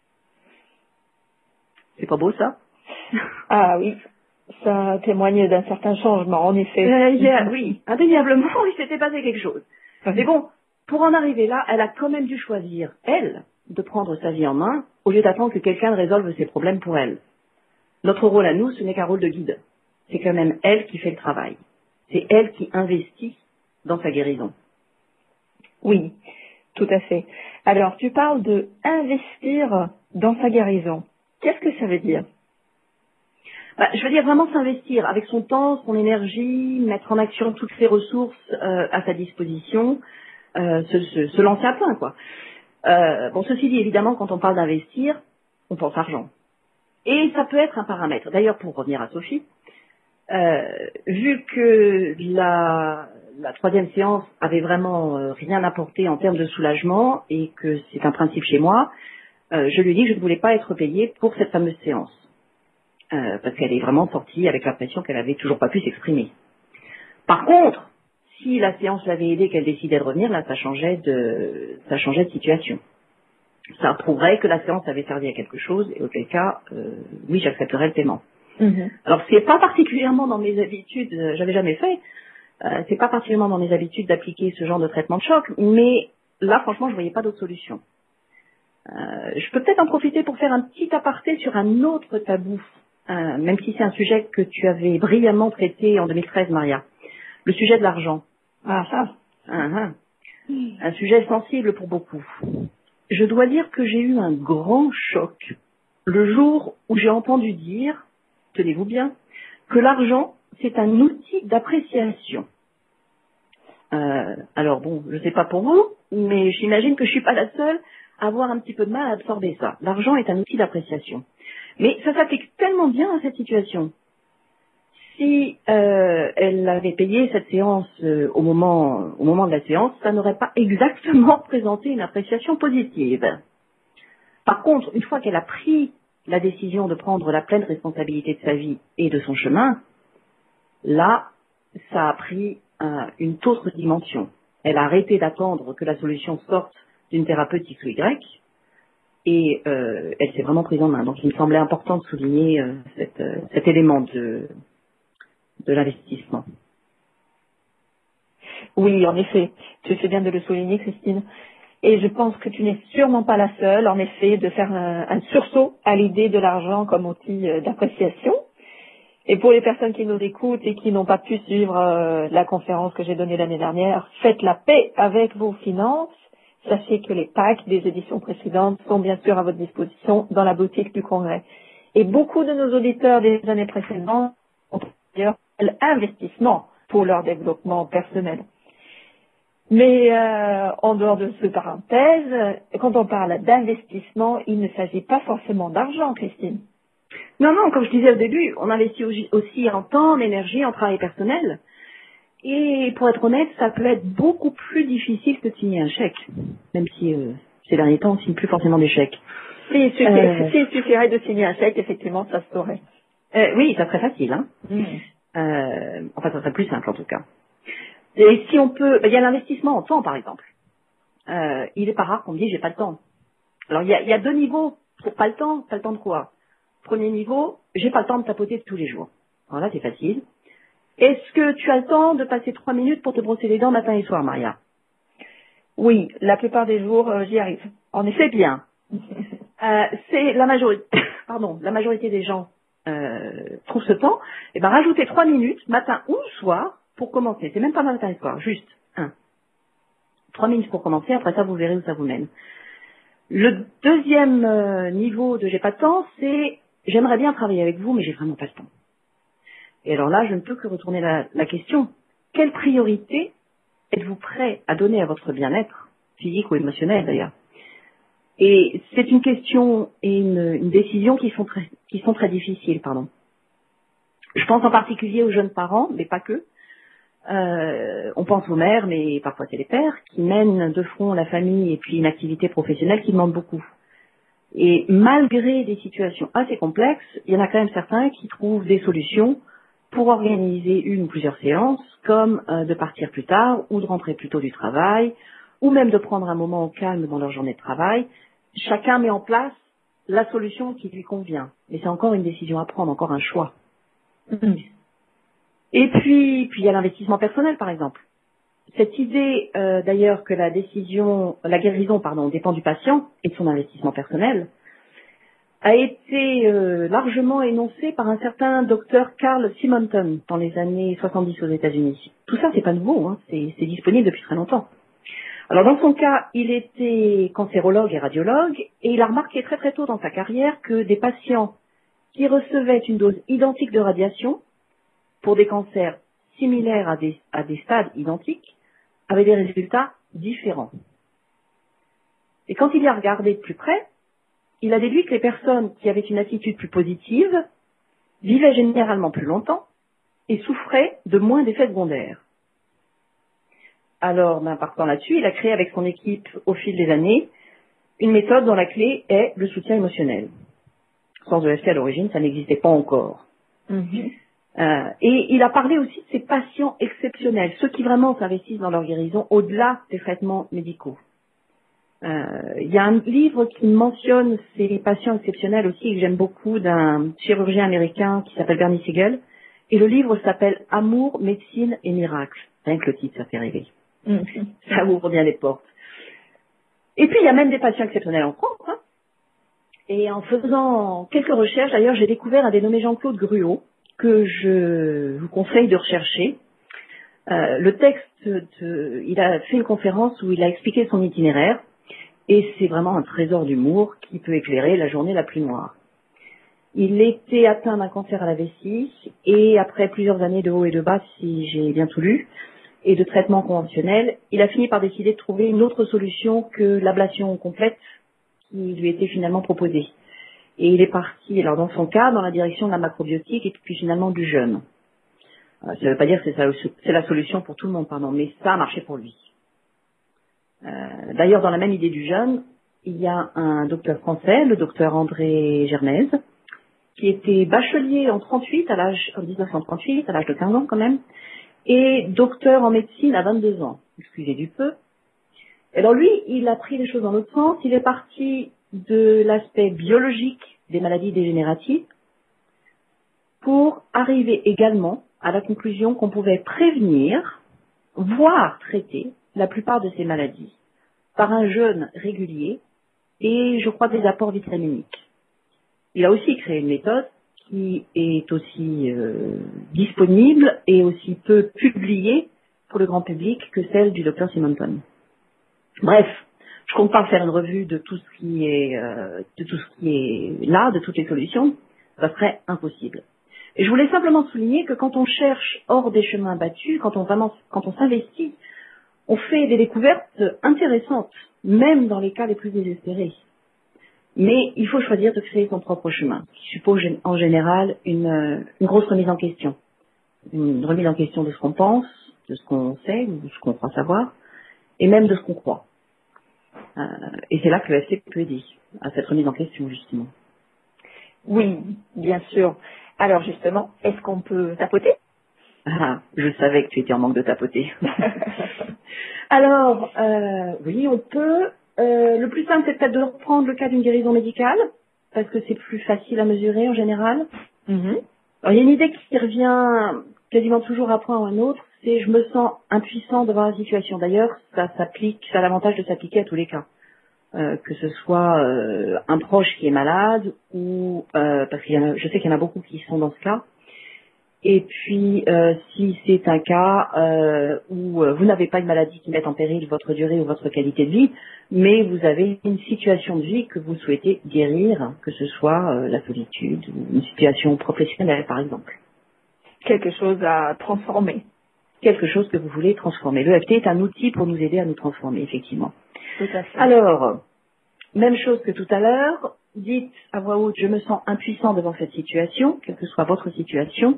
C'est pas beau ça? Ah oui, ça témoigne d'un certain changement, en effet. Euh, yeah, oui, indéniablement, il s'était passé quelque chose. Mais bon, pour en arriver là, elle a quand même dû choisir, elle, de prendre sa vie en main, au lieu d'attendre que quelqu'un résolve ses problèmes pour elle. Notre rôle à nous, ce n'est qu'un rôle de guide. C'est quand même elle qui fait le travail. C'est elle qui investit dans sa guérison. Oui, tout à fait. Alors, tu parles de investir dans sa guérison. Qu'est-ce que ça veut dire? Bah, je veux dire vraiment s'investir avec son temps, son énergie, mettre en action toutes ses ressources euh, à sa disposition, euh, se, se, se lancer à plein, quoi. Euh, bon, ceci dit, évidemment, quand on parle d'investir, on pense argent. Et ça peut être un paramètre. D'ailleurs, pour revenir à Sophie, euh, vu que la, la troisième séance avait vraiment euh, rien apporté en termes de soulagement et que c'est un principe chez moi, euh, je lui ai dit que je ne voulais pas être payée pour cette fameuse séance. Euh, parce qu'elle est vraiment sortie avec l'impression qu'elle avait toujours pas pu s'exprimer. Par contre, si la séance l'avait aidée, qu'elle décidait de revenir, là, ça changeait de, ça changeait de situation. Ça prouverait que la séance avait servi à quelque chose, et auquel cas, euh, oui, j'accepterais le paiement. Mm-hmm. Alors, c'est pas particulièrement dans mes habitudes, euh, j'avais jamais fait, euh, c'est pas particulièrement dans mes habitudes d'appliquer ce genre de traitement de choc, mais là, franchement, je voyais pas d'autre solution. Euh, je peux peut-être en profiter pour faire un petit aparté sur un autre tabou. Euh, même si c'est un sujet que tu avais brillamment traité en deux mille treize, Maria. Le sujet de l'argent. Ah, ça. Ah, ah. Un sujet sensible pour beaucoup. Je dois dire que j'ai eu un grand choc le jour où j'ai entendu dire, tenez-vous bien, que l'argent, c'est un outil d'appréciation. Euh, alors bon, je ne sais pas pour vous, mais j'imagine que je ne suis pas la seule à avoir un petit peu de mal à absorber ça. L'argent est un outil d'appréciation. Mais ça s'applique tellement bien à cette situation. Si euh, elle avait payé cette séance euh, au moment au moment de la séance, ça n'aurait pas exactement présenté une appréciation positive. Par contre, une fois qu'elle a pris la décision de prendre la pleine responsabilité de sa vie et de son chemin, là, ça a pris euh, une autre dimension. Elle a arrêté d'attendre que la solution sorte d'une thérapeute X ou Y, et euh, elle s'est vraiment prise en main. Donc il me semblait important de souligner euh, cette, euh, cet élément de, de l'investissement. Oui, en effet, tu fais bien de le souligner, Christine. Et je pense que tu n'es sûrement pas la seule, en effet, de faire un, un sursaut à l'idée de l'argent comme outil euh, d'appréciation. Et pour les personnes qui nous écoutent et qui n'ont pas pu suivre euh, la conférence que j'ai donnée l'année dernière, faites la paix avec vos finances. Sachez que les packs des éditions précédentes sont bien sûr à votre disposition dans la boutique du Congrès. Et beaucoup de nos auditeurs des années précédentes ont d'ailleurs fait l'investissement pour leur développement personnel. Mais euh, en dehors de ce parenthèse, quand on parle d'investissement, il ne s'agit pas forcément d'argent, Christine. Non, non, comme je disais au début, on investit aussi aussi en temps, en énergie, en travail personnel. Et pour être honnête, ça peut être beaucoup plus difficile que de signer un chèque. Même si euh, ces derniers temps, on ne signe plus forcément des chèques. S'il suffi- Euh, s'il suffirait de signer un chèque, effectivement, ça se saurait. euh, oui, ça serait facile. Hein. Mm. Euh, enfin, ça serait plus simple en tout cas. Et si on peut, il y a l'investissement en temps par exemple. Euh, il est pas rare qu'on me dise j'ai pas le temps. Alors il y a, il y a deux niveaux pour pas le temps. Pas le temps de quoi? Premier niveau, j'ai pas le temps de tapoter tous les jours. Alors là c'est facile. Est-ce que tu as le temps de passer trois minutes pour te brosser les dents matin et soir, Maria? Oui, la plupart des jours, euh, j'y arrive. En effet, C'est bien. Euh, c'est la majorité, pardon, la majorité des gens euh, trouvent ce temps. Et ben rajoutez trois minutes matin ou soir pour commencer. C'est même pas matin et soir, juste un. Trois minutes pour commencer. Après ça, vous verrez où ça vous mène. Le deuxième euh, niveau de j'ai pas de temps, c'est j'aimerais bien travailler avec vous, mais j'ai vraiment pas le temps. Et alors là, je ne peux que retourner la, la question. Quelle priorité êtes-vous prêt à donner à votre bien-être, physique ou émotionnel d'ailleurs? Et c'est une question et une, une décision qui sont très, qui sont très difficiles, pardon. Je pense en particulier aux jeunes parents, mais pas que. Euh, on pense aux mères, mais parfois c'est les pères, qui mènent de front la famille et puis une activité professionnelle qui demande beaucoup. Et malgré des situations assez complexes, il y en a quand même certains qui trouvent des solutions pour organiser une ou plusieurs séances, comme euh, de partir plus tard ou de rentrer plus tôt du travail, ou même de prendre un moment au calme dans leur journée de travail. Chacun met en place la solution qui lui convient. Et c'est encore une décision à prendre, encore un choix. Mm. Et puis, puis il y a l'investissement personnel, par exemple. Cette idée, euh, d'ailleurs, que la décision, la guérison, pardon, dépend du patient et de son investissement personnel, a été euh, largement énoncée par un certain docteur Carl Simonton dans les années soixante-dix aux États-Unis. Tout ça, c'est pas nouveau, hein, c'est, c'est disponible depuis très longtemps. Alors dans son cas, il était cancérologue et radiologue, et il a remarqué très très tôt dans sa carrière que des patients qui recevaient une dose identique de radiation pour des cancers similaires à des, à des stades identiques avaient des résultats différents. Et quand il y a regardé de plus près, il a déduit que les personnes qui avaient une attitude plus positive vivaient généralement plus longtemps et souffraient de moins d'effets secondaires. Alors, ben, partant là-dessus, il a créé avec son équipe, au fil des années, une méthode dont la clé est le soutien émotionnel. Sans E F T à l'origine, ça n'existait pas encore. Mhm. Euh, et il a parlé aussi de ces patients exceptionnels, ceux qui vraiment s'investissent dans leur guérison au-delà des traitements médicaux. Euh, il y a un livre qui mentionne ces patients exceptionnels aussi, que j'aime beaucoup, d'un chirurgien américain qui s'appelle Bernie Siegel. Et le livre s'appelle Amour, médecine et miracles. Rien que le titre, ça fait rêver. Mhm. Ça ouvre bien les portes. Et puis, il y a même des patients exceptionnels en France. Hein. Et en faisant quelques recherches, d'ailleurs, j'ai découvert un dénommé Jean-Claude Gruot, que je vous conseille de rechercher. Euh, le texte, de, il a fait une conférence où il a expliqué son itinéraire. Et c'est vraiment un trésor d'humour qui peut éclairer la journée la plus noire. Il était atteint d'un cancer à la vessie et après plusieurs années de haut et de bas, si j'ai bien tout lu, et de traitement conventionnel, il a fini par décider de trouver une autre solution que l'ablation complète qui lui était finalement proposée. Et il est parti, alors dans son cas, dans la direction de la macrobiotique et puis finalement du jeûne. Euh, Ça ne veut pas dire que c'est, ça, c'est la solution pour tout le monde, pardon, mais ça a marché pour lui. Euh, D'ailleurs, dans la même idée du jeûne, il y a un docteur français, le docteur André Germaise, qui était bachelier en trente-huit, à l'âge, en dix-neuf cent trente-huit, à l'âge de quinze ans quand même, et docteur en médecine à vingt-deux ans. Excusez du peu. Alors lui, il a pris les choses dans l'autre sens. Il est parti de l'aspect biologique des maladies dégénératives pour arriver également à la conclusion qu'on pouvait prévenir voire traiter la plupart de ces maladies par un jeûne régulier et, je crois, des apports vitaminiques. Il a aussi créé une méthode qui est aussi euh, disponible et aussi peu publiée pour le grand public que celle du docteur Simonton. Bref, je compte pas faire une revue de tout ce qui est euh, de tout ce qui est là, de toutes les solutions, ça serait impossible. Et je voulais simplement souligner que quand on cherche hors des chemins battus, quand on vraiment quand on s'investit, on fait des découvertes intéressantes, même dans les cas les plus désespérés. Mais il faut choisir de créer son propre chemin, qui suppose en général une, une grosse remise en question. Une remise en question de ce qu'on pense, de ce qu'on sait, ou de ce qu'on croit savoir, et même de ce qu'on croit. Euh, et c'est là que le F T peut aider, à cette remise en question, justement. Oui, bien sûr. Alors justement, est-ce qu'on peut tapoter? Ah, je savais que tu étais en manque de tapoter. Alors, euh, oui, on peut. Euh, le plus simple, c'est peut-être de reprendre le cas d'une guérison médicale, parce que c'est plus facile à mesurer en général. Mhm. Alors, il y a une idée qui revient quasiment toujours à point ou à un autre, c'est je me sens impuissant devant la situation. D'ailleurs, ça s'applique, ça a l'avantage de s'appliquer à tous les cas. Euh, que ce soit euh, un proche qui est malade ou euh, parce qu'il y en a, je sais qu'il y en a beaucoup qui sont dans ce cas. Et puis, euh, si c'est un cas euh, où euh, vous n'avez pas une maladie qui mette en péril votre durée ou votre qualité de vie, mais vous avez une situation de vie que vous souhaitez guérir, que ce soit euh, la solitude ou une situation professionnelle, par exemple. Quelque chose à transformer. Quelque chose que vous voulez transformer. Le F T est un outil pour nous aider à nous transformer, effectivement. Tout à fait. Alors, même chose que tout à l'heure, dites à voix haute, je me sens impuissant devant cette situation, quelle que soit votre situation.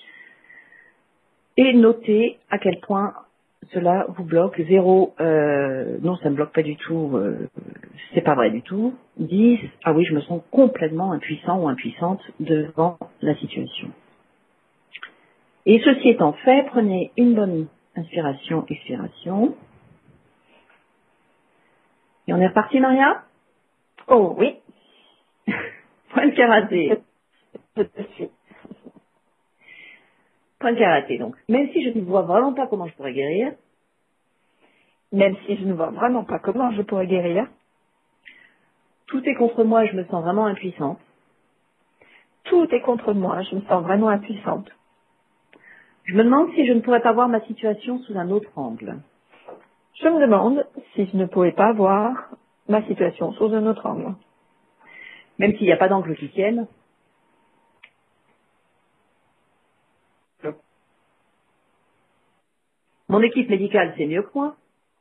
Et notez à quel point cela vous bloque. Zéro, euh, non, ça ne me bloque pas du tout, euh, c'est pas vrai du tout. dix, ah oui, je me sens complètement impuissant ou impuissante devant la situation. Et ceci étant fait, prenez une bonne inspiration, expiration. Et on est reparti, Maria? Oh oui. Point de karaté. Je te suis. Point de karaté, donc. Même si je ne vois vraiment pas comment je pourrais guérir, Même si je ne vois vraiment pas comment je pourrais guérir, tout est contre moi et je me sens vraiment impuissante. tout est contre moi, je me sens vraiment impuissante. Je me demande si je ne pourrais pas voir ma situation sous un autre angle. Je me demande si je ne pourrais pas voir ma situation sous un autre angle. Même s'il n'y a pas d'angle qui tienne. Mon équipe médicale, c'est mieux que moi.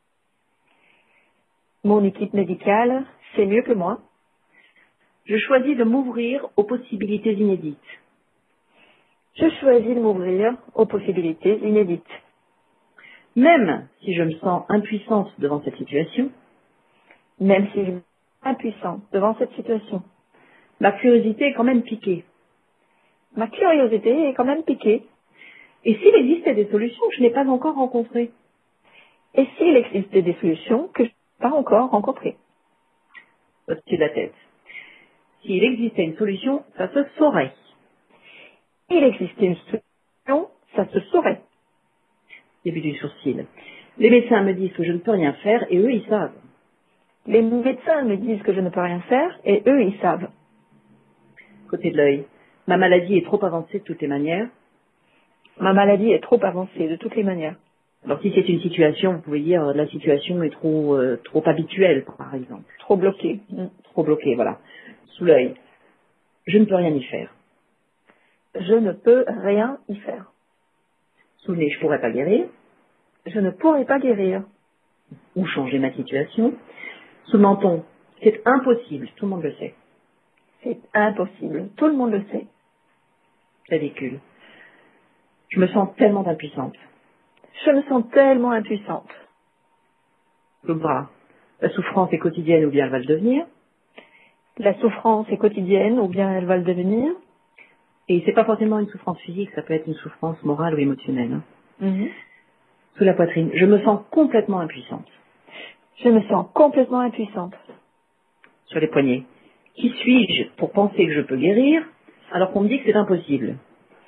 Mon équipe médicale, c'est mieux que moi. Je choisis de m'ouvrir aux possibilités inédites. Je choisis de m'ouvrir aux possibilités inédites. Même si je me sens impuissante devant cette situation, Même si je suis impuissante devant cette situation. ma curiosité est quand même piquée. Ma curiosité est quand même piquée. Et s'il existait des solutions que je n'ai pas encore rencontrées? Et s'il existait des solutions que je n'ai pas encore rencontrées? Au-dessus de la tête. S'il existait une solution, ça se saurait. Il existait une solution, ça se saurait. Début du sourcil. Les médecins me disent que je ne peux rien faire et eux, ils savent. Les médecins me disent que je ne peux rien faire et eux, ils savent. Côté de l'œil. Ma maladie est trop avancée de toutes les manières. Ma maladie est trop avancée de toutes les manières. Alors si c'est une situation, vous pouvez dire la situation est trop euh, trop habituelle, par exemple. Trop bloquée. Mm. Trop bloquée, voilà. Sous l'œil. Je ne peux rien y faire. Je ne peux rien y faire. Sous le nez, je ne pourrais pas guérir. Je ne pourrai pas guérir. Ou changer ma situation. Sous le menton, c'est impossible, tout le monde le sait. C'est impossible. Tout le monde le sait. Clavicule. Je me sens tellement impuissante. Je me sens tellement impuissante. Le bras. La souffrance est quotidienne ou bien elle va le devenir. La souffrance est quotidienne ou bien elle va le devenir. Et c'est pas forcément une souffrance physique, ça peut être une souffrance morale ou émotionnelle. Hein. Mm-hmm. Sous la poitrine, je me sens complètement impuissante. Je me sens complètement impuissante. Sur les poignets. Qui suis-je pour penser que je peux guérir alors qu'on me dit que c'est impossible?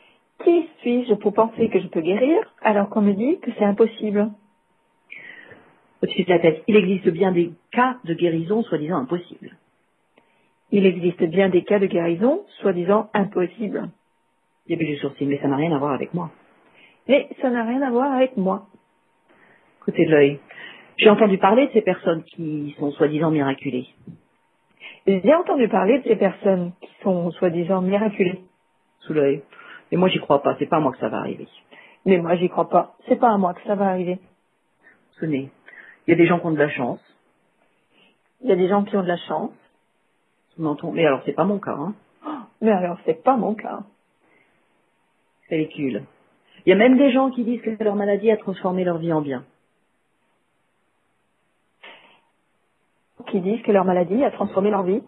qui suis-je pour penser que je peux guérir alors qu'on me dit que c'est impossible? Au-dessus de la tête, il existe bien des cas de guérison soi-disant impossibles. Il existe bien des cas de guérison soi-disant impossibles. Début du sourcil, mais ça n'a rien à voir avec moi. Mais ça n'a rien à voir avec moi. Côté de l'œil. J'ai entendu parler de ces personnes qui sont soi-disant miraculées. J'ai entendu parler de ces personnes qui sont soi-disant miraculées. Sous l'œil. Mais moi, j'y crois pas. C'est pas à moi que ça va arriver. Mais moi, j'y crois pas. C'est pas à moi que ça va arriver. Sous nez. Il y a des gens qui ont de la chance. Il y a des gens qui ont de la chance. Sous menton. Mais alors, c'est pas mon cas, hein. Mais alors, c'est pas mon cas. Pellicule. Il y a même des gens qui disent que leur maladie a transformé leur vie en bien. Qui disent que leur maladie a transformé leur vie.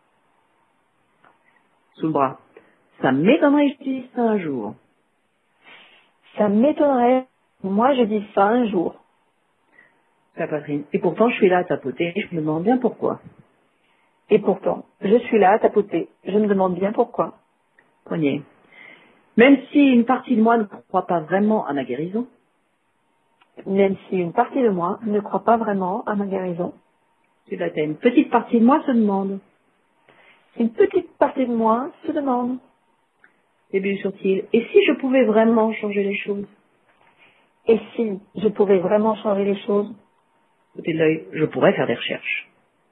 Sous le bras. Ça m'étonnerait que je dise ça un jour. Ça m'étonnerait. Moi, je dis ça un jour. La poitrine. Et pourtant, je suis là à tapoter. Je me demande bien pourquoi. Et pourtant, je suis là à tapoter. Je me demande bien pourquoi. Poignet. Même si une partie de moi ne croit pas vraiment à ma guérison. Même si une partie de moi ne croit pas vraiment à ma guérison. C'est la tête. Une petite partie de moi se demande. Une petite partie de moi se demande. Début du sourcil. Et si je pouvais vraiment changer les choses? Et si je pouvais vraiment changer les choses? Côté de l'œil, je pourrais faire des recherches.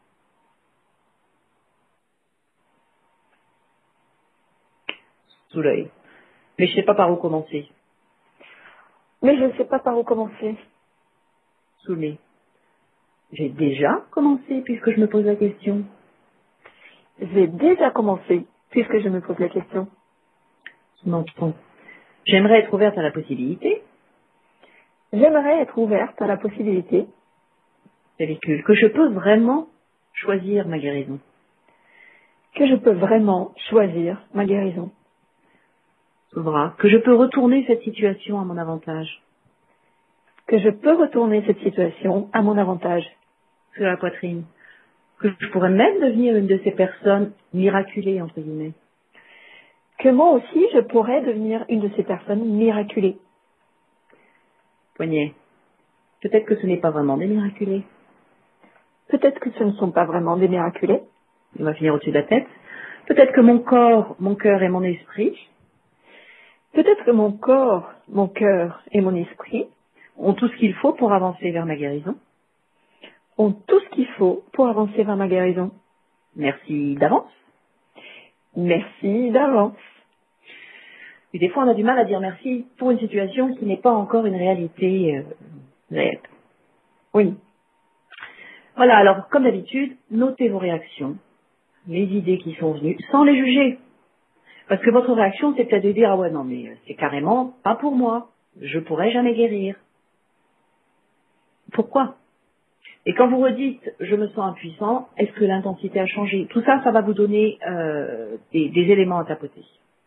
Sous l'œil. Mais je ne sais pas par où commencer. Mais je ne sais pas par où commencer. Sous le nez. J'ai déjà commencé puisque je me pose la question. J'ai déjà commencé puisque je me pose la question. Sous menton. J'aimerais être ouverte à la possibilité. J'aimerais être ouverte à la possibilité. Pellicule. Que je peux vraiment choisir ma guérison. Que je peux vraiment choisir ma guérison. Sous le bras. Que je peux retourner cette situation à mon avantage. Que je peux retourner cette situation à mon avantage. Sur la poitrine. Que je pourrais même devenir une de ces personnes miraculées, entre guillemets. Que moi aussi, je pourrais devenir une de ces personnes miraculées. Poignet. Peut-être que ce n'est pas vraiment des miraculés. Peut-être que ce ne sont pas vraiment des miraculés. On va finir au-dessus de la tête. Peut-être que mon corps, mon cœur et mon esprit. Peut-être que mon corps, mon cœur et mon esprit ont tout ce qu'il faut pour avancer vers ma guérison. Ont tout ce qu'il faut pour avancer vers ma guérison. Merci d'avance. Merci d'avance. Et des fois, on a du mal à dire merci pour une situation qui n'est pas encore une réalité euh, réelle. Oui. Voilà, alors, comme d'habitude, notez vos réactions, les idées qui sont venues, sans les juger. Parce que votre réaction, c'est peut-être de dire, ah ouais, non, mais c'est carrément pas pour moi. Je pourrais jamais guérir. Pourquoi? Et quand vous redites, je me sens impuissant, est-ce que l'intensité a changé? Tout ça, ça va vous donner euh, des, des éléments à tapoter.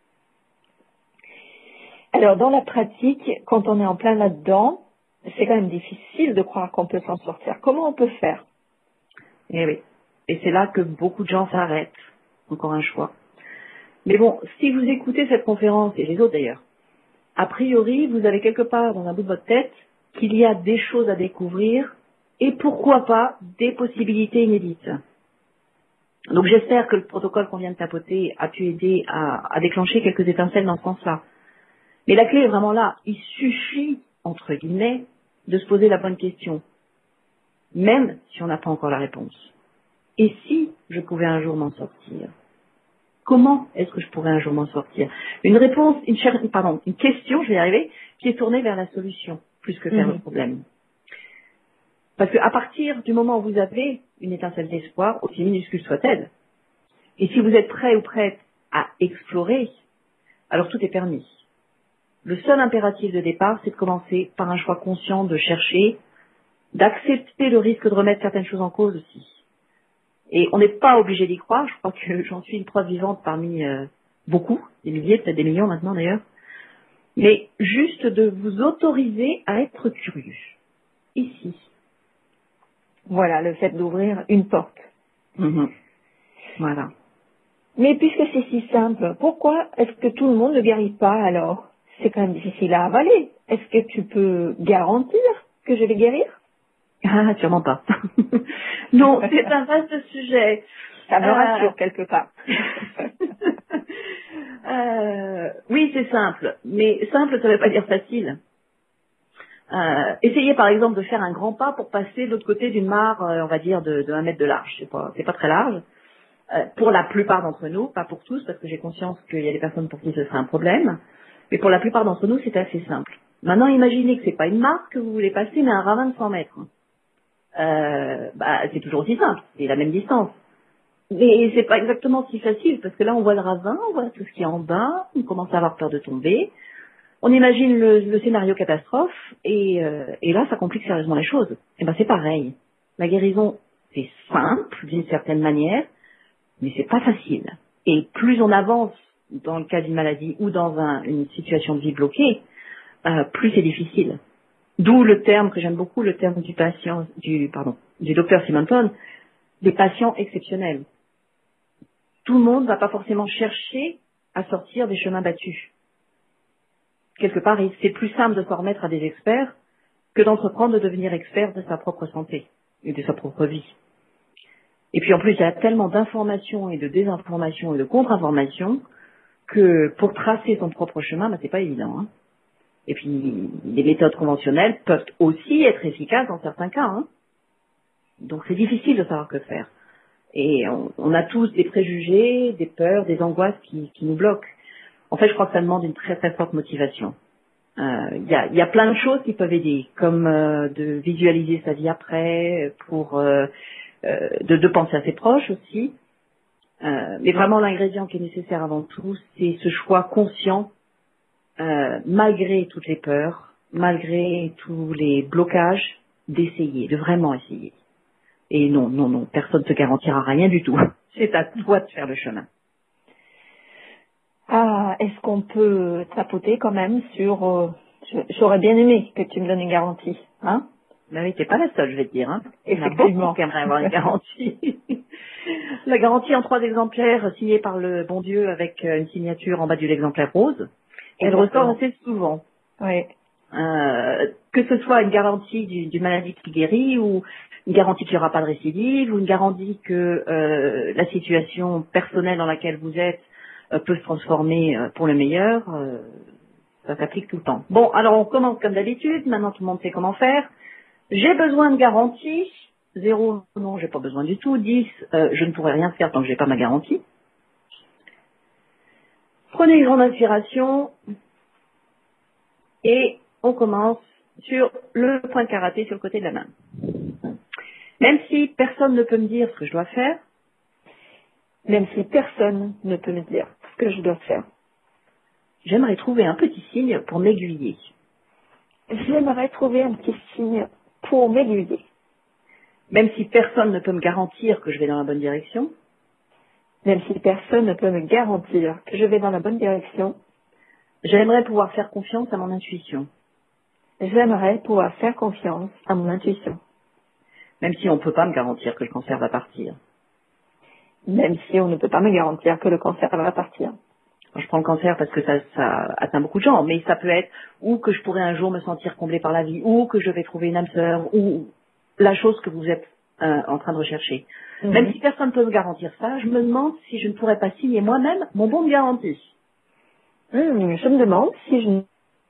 Alors, dans la pratique, quand on est en plein là-dedans, c'est quand même difficile de croire qu'on peut s'en sortir. Comment on peut faire? Eh oui. Et c'est là que beaucoup de gens s'arrêtent. Encore un choix. Mais bon, si vous écoutez cette conférence, et les autres d'ailleurs, a priori, vous avez quelque part dans un bout de votre tête qu'il y a des choses à découvrir et pourquoi pas des possibilités inédites. Donc j'espère que le protocole qu'on vient de tapoter a pu aider à, à déclencher quelques étincelles dans ce sens-là. Mais la clé est vraiment là. Il suffit, entre guillemets, de se poser la bonne question, même si on n'a pas encore la réponse. Et si je pouvais un jour m'en sortir? Comment est-ce que je pourrais un jour m'en sortir? Une réponse, une, cher- pardon, une question, je vais y arriver, qui est tournée vers la solution, plus que vers Mmh. le problème. Parce qu'à partir du moment où vous avez une étincelle d'espoir, aussi minuscule soit-elle, et si vous êtes prêt ou prête à explorer, alors tout est permis. Le seul impératif de départ, c'est de commencer par un choix conscient de chercher, d'accepter le risque de remettre certaines choses en cause aussi. Et on n'est pas obligé d'y croire, je crois que j'en suis une preuve vivante parmi euh, beaucoup, des milliers, peut-être des millions maintenant d'ailleurs, mais juste de vous autoriser à être curieux. Ici. Voilà, le fait d'ouvrir une porte. Mmh. Voilà. Mais puisque c'est si simple, pourquoi est-ce que tout le monde ne guérit pas alors? c'est quand même difficile à avaler. Est-ce que tu peux garantir que je vais guérir? Ah, sûrement pas. Non, c'est un vaste sujet. Ça me Euh, rassure quelque part. euh, oui, c'est simple. Mais simple, ça ne veut pas dire facile. Euh, essayez par exemple de faire un grand pas pour passer de l'autre côté d'une mare, euh, on va dire, de, de un mètre de large. C'est pas, c'est pas très large. Euh, pour la plupart d'entre nous, pas pour tous, parce que j'ai conscience qu'il y a des personnes pour qui ce serait un problème. Mais pour la plupart d'entre nous, c'est assez simple. Maintenant, imaginez que c'est pas une mare que vous voulez passer, mais un ravin de cent mètres. Euh, bah, c'est toujours aussi simple. C'est la même distance. Mais c'est pas exactement si facile, parce que là, on voit le ravin, on voit tout ce qui est en bas, on commence à avoir peur de tomber. On imagine le, le scénario catastrophe, et, euh, et là, ça complique sérieusement les choses. Et ben, c'est pareil. La guérison, c'est simple, d'une certaine manière, mais c'est pas facile. Et plus on avance dans le cas d'une maladie ou dans un, une situation de vie bloquée, euh, plus c'est difficile. D'où le terme que j'aime beaucoup, le terme du patient, du pardon, du docteur Simonton, des patients exceptionnels. Tout le monde ne va pas forcément chercher à sortir des chemins battus. Quelque part, c'est plus simple de s'en remettre à des experts que d'entreprendre de devenir expert de sa propre santé et de sa propre vie. Et puis en plus, il y a tellement d'informations et de désinformations et de contre-informations que pour tracer son propre chemin, ben, c'est pas évident. Hein. Et puis, les méthodes conventionnelles peuvent aussi être efficaces dans certains cas. Hein. Donc c'est difficile de savoir que faire. Et on, on a tous des préjugés, des peurs, des angoisses qui, qui nous bloquent. En fait, je crois que ça demande une très très forte motivation. Il euh, y, a, y a plein de choses qui peuvent aider, comme euh, de visualiser sa vie après, pour euh, euh, de, de penser à ses proches aussi. Euh, mais vraiment, l'ingrédient qui est nécessaire avant tout, c'est ce choix conscient, euh, malgré toutes les peurs, malgré tous les blocages, d'essayer, de vraiment essayer. Et non, non, non, personne ne te garantira rien du tout. C'est à toi de faire le chemin. Ah, est-ce qu'on peut tapoter quand même sur... Euh, j'aurais bien aimé que tu me donnes une garantie, hein? Ben oui, t'es pas la seule, je vais te dire. Hein. Effectivement. Il y en a beaucoup qui aimeraient avoir une garantie. La garantie en trois exemplaires signée par le bon Dieu avec une signature en bas de l'exemplaire rose, elle ressort assez souvent. Oui. Euh, que ce soit une garantie du, du maladie qui guérit ou une garantie qu'il n'y aura pas de récidive ou une garantie que euh, la situation personnelle dans laquelle vous êtes euh, peut se transformer euh, pour le meilleur, euh, ça s'applique tout le temps. Bon, alors on commence comme d'habitude, maintenant tout le monde sait comment faire. J'ai besoin de garantie. Zéro, non, j'ai pas besoin du tout. Dix, euh, je ne pourrai rien faire tant que j'ai pas ma garantie. Prenez une grande inspiration et on commence sur le point de karaté sur le côté de la main. Même si personne ne peut me dire ce que je dois faire, même si personne ne peut me dire ce que je dois faire, j'aimerais trouver un petit signe pour m'aiguiller. J'aimerais trouver un petit signe pour m'aiguiller. Même si personne ne peut me garantir que je vais dans la bonne direction, même si personne ne peut me garantir que je vais dans la bonne direction, j'aimerais pouvoir faire confiance à mon intuition. J'aimerais pouvoir faire confiance à mon intuition. Même si on ne peut pas me garantir que le cancer va partir. Même si on ne peut pas me garantir que le cancer va partir. Je prends le cancer parce que ça, ça atteint beaucoup de gens, mais ça peut être ou que je pourrais un jour me sentir comblée par la vie, ou que je vais trouver une âme sœur, ou la chose que vous êtes euh, en train de rechercher. Mm-hmm. Même si personne ne peut me garantir ça, je me demande si je ne pourrais pas signer moi-même mon bon de garantie. Mmh, je me demande si je...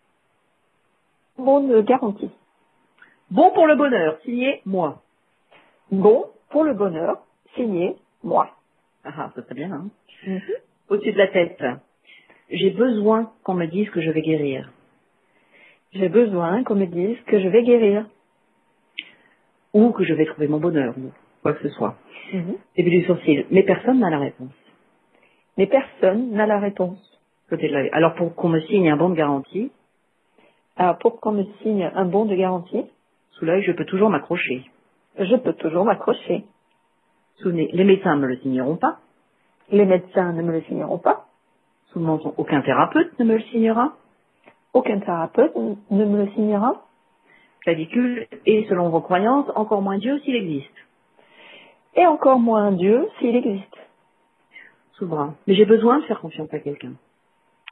Bon de garantie. Bon pour le bonheur, signé moi. Bon pour le bonheur, signé moi. Ah, ça serait bien, hein. Mm-hmm. Au-dessus de la tête. J'ai besoin qu'on me dise que je vais guérir. J'ai besoin qu'on me dise que je vais guérir. Ou que je vais trouver mon bonheur, ou quoi que ce soit. Mm-hmm. Début du sourcil. Mais personne n'a la réponse. Mais personne n'a la réponse. Côté de l'œil. Alors pour qu'on me signe un bon de garantie. Alors pour qu'on me signe un bon de garantie. Sous l'œil, je peux toujours m'accrocher. Je peux toujours m'accrocher. Souvenez, les médecins ne me le signeront pas. Les médecins ne me le signeront pas. Sous le menton, aucun thérapeute ne me le signera. Aucun thérapeute ne me le signera. Clavicule, et selon vos croyances, encore moins Dieu s'il existe. Et encore moins Dieu s'il existe. Sous le bras. Mais j'ai besoin de faire confiance à quelqu'un.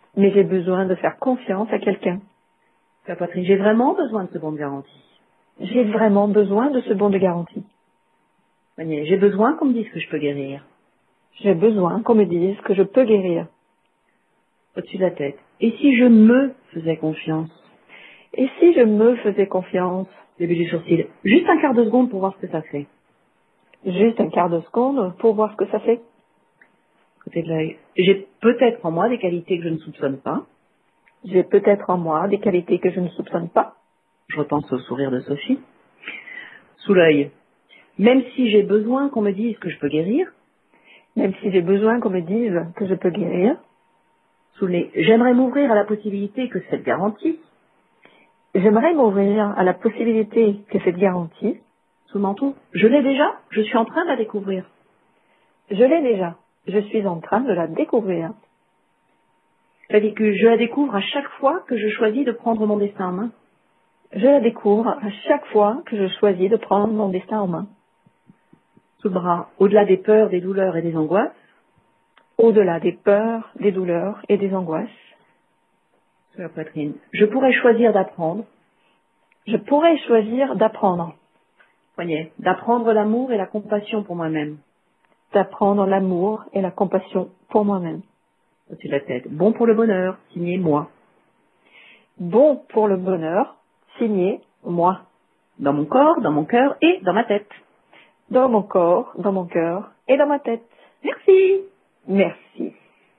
Mais j'ai besoin de faire confiance à quelqu'un. La poitrine, j'ai vraiment besoin de ce bon de garantie. J'ai vraiment besoin de ce bon de garantie. Poignet, j'ai besoin qu'on me dise que je peux guérir. J'ai besoin qu'on me dise que je peux guérir. Au-dessus de la tête. Et si je me faisais confiance? Et si je me faisais confiance? Début du sourcil. Juste un quart de seconde pour voir ce que ça fait. Juste un quart de seconde pour voir ce que ça fait. Côté de l'œil. J'ai peut-être en moi des qualités que je ne soupçonne pas. J'ai peut-être en moi des qualités que je ne soupçonne pas. Je repense au sourire de Sophie. Sous l'œil. Même si j'ai besoin qu'on me dise que je peux guérir. Même si j'ai besoin qu'on me dise que je peux guérir. Sous le nez. J'aimerais m'ouvrir à la possibilité que cette garantie. J'aimerais m'ouvrir à la possibilité que cette garantie. Sous le menton. Je l'ai déjà. Je suis en train de la découvrir. Je l'ai déjà. Je suis en train de la découvrir. C'est-à-dire que je la découvre à chaque fois que je choisis de prendre mon destin en main. Je la découvre à chaque fois que je choisis de prendre mon destin en main. Sous le bras. Au-delà des peurs, des douleurs et des angoisses. Au-delà des peurs, des douleurs et des angoisses. Sur la poitrine. Je pourrais choisir d'apprendre. Je pourrais choisir d'apprendre. Poignet. D'apprendre l'amour et la compassion pour moi-même. D'apprendre l'amour et la compassion pour moi-même. Au-dessus de la tête. Bon pour le bonheur. Signé moi. Bon pour le bonheur. Signé moi. Dans mon corps, dans mon cœur et dans ma tête. Dans mon corps, dans mon cœur et dans ma tête. Merci. Merci.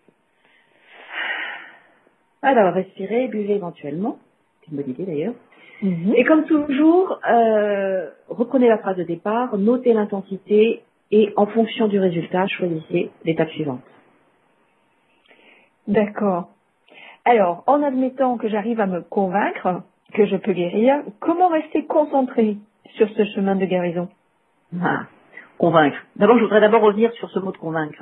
Alors, respirez, buvez éventuellement. C'est une bonne idée d'ailleurs. Mm-hmm. Et comme toujours, euh, reprenez la phrase de départ, notez l'intensité et en fonction du résultat, choisissez l'étape suivante. D'accord. Alors, en admettant que j'arrive à me convaincre que je peux guérir, comment rester concentré sur ce chemin de guérison? Ah, convaincre. D'abord, je voudrais d'abord revenir sur ce mot de convaincre.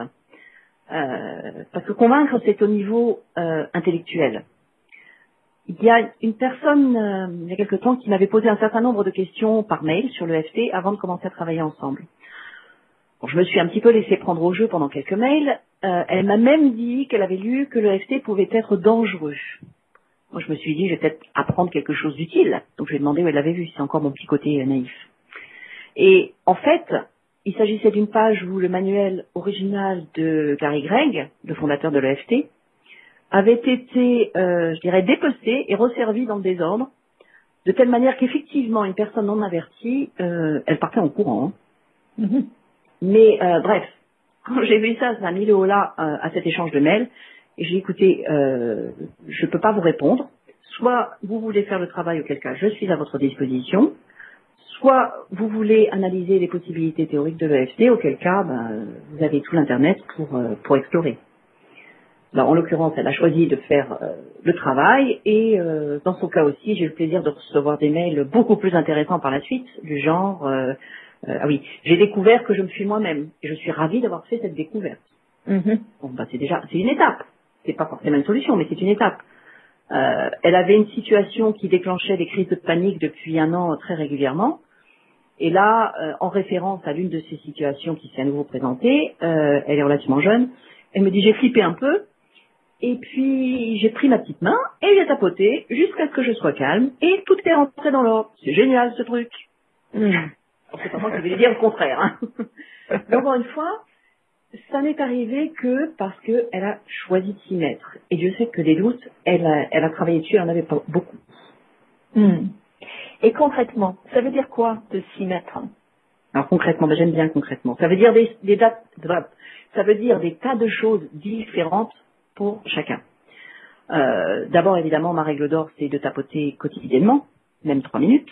Euh, parce que convaincre, c'est au niveau euh, intellectuel. Il y a une personne, euh, il y a quelque temps, qui m'avait posé un certain nombre de questions par mail sur le F T avant de commencer à travailler ensemble. Bon, je me suis un petit peu laissé prendre au jeu pendant quelques mails. Euh, elle m'a même dit qu'elle avait lu que le F T pouvait être dangereux. Moi, je me suis dit, je vais peut-être apprendre quelque chose d'utile. Donc, je lui ai demandé où elle l'avait vu. C'est encore mon petit côté euh, naïf. Et en fait, il s'agissait d'une page où le manuel original de Gary Gregg, le fondateur de l'E F T, avait été, euh, je dirais, dépecé et resservi dans le désordre, de telle manière qu'effectivement, une personne non avertie, euh, elle partait en courant. Hein. Mm-hmm. Mais euh, bref, quand j'ai vu ça, ça a mis le holà euh, à cet échange de mails, et j'ai dit, écoutez, euh, je ne peux pas vous répondre. Soit vous voulez faire le travail, auquel cas je suis à votre disposition, soit vous voulez analyser les possibilités théoriques de l'E F T, auquel cas ben, vous avez tout l'Internet pour, euh, pour explorer. Alors, en l'occurrence, elle a choisi de faire euh, le travail, et euh, dans son cas aussi, j'ai eu le plaisir de recevoir des mails beaucoup plus intéressants par la suite, du genre, euh, euh, ah oui, j'ai découvert que je me suis moi-même, et je suis ravie d'avoir fait cette découverte. Mm-hmm. Bon, ben, c'est déjà, c'est une étape. C'est pas forcément une solution, mais c'est une étape. Euh, elle avait une situation qui déclenchait des crises de panique depuis un an très régulièrement. Et là, euh, en référence à l'une de ces situations qui s'est à nouveau présentée, euh, elle est relativement jeune, elle me dit j'ai flippé un peu, et puis j'ai pris ma petite main et j'ai tapoté jusqu'à ce que je sois calme, et tout est rentré dans l'ordre. C'est génial ce truc. Mmh. Alors, c'est pas moi qui vais lui dire le contraire. Hein. Mais encore une fois, ça n'est arrivé que parce qu'elle a choisi de s'y mettre. Et Dieu sait que les doutes, elle a, elle a travaillé dessus, elle en avait pas beaucoup. Mmh. Et concrètement, ça veut dire quoi de s'y mettre? Alors concrètement, ben j'aime bien concrètement. Ça veut dire des, des dates, ça veut dire des tas de choses différentes pour chacun. Euh, D'abord, évidemment, ma règle d'or, c'est de tapoter quotidiennement, même trois minutes.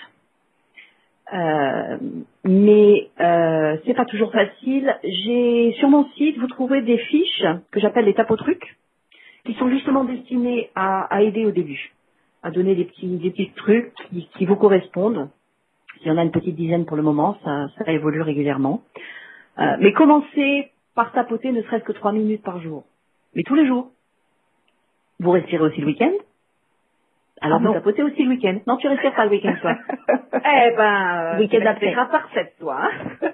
Euh, mais euh, c'est pas toujours facile. J'ai sur mon site, vous trouverez des fiches que j'appelle les tapotrucs, qui sont justement destinées à, à aider au début, à donner des petits, des petits trucs qui, qui vous correspondent. Il y en a une petite dizaine pour le moment, ça, ça évolue régulièrement. Euh, mais commencez par tapoter ne serait-ce que trois minutes par jour. Mais tous les jours. Vous respirez aussi le week-end? Alors ah vous tapotez aussi le week-end. Non, tu respires pas le week-end, toi. Eh ben, week-end après. C'est parfaite, toi. Hein.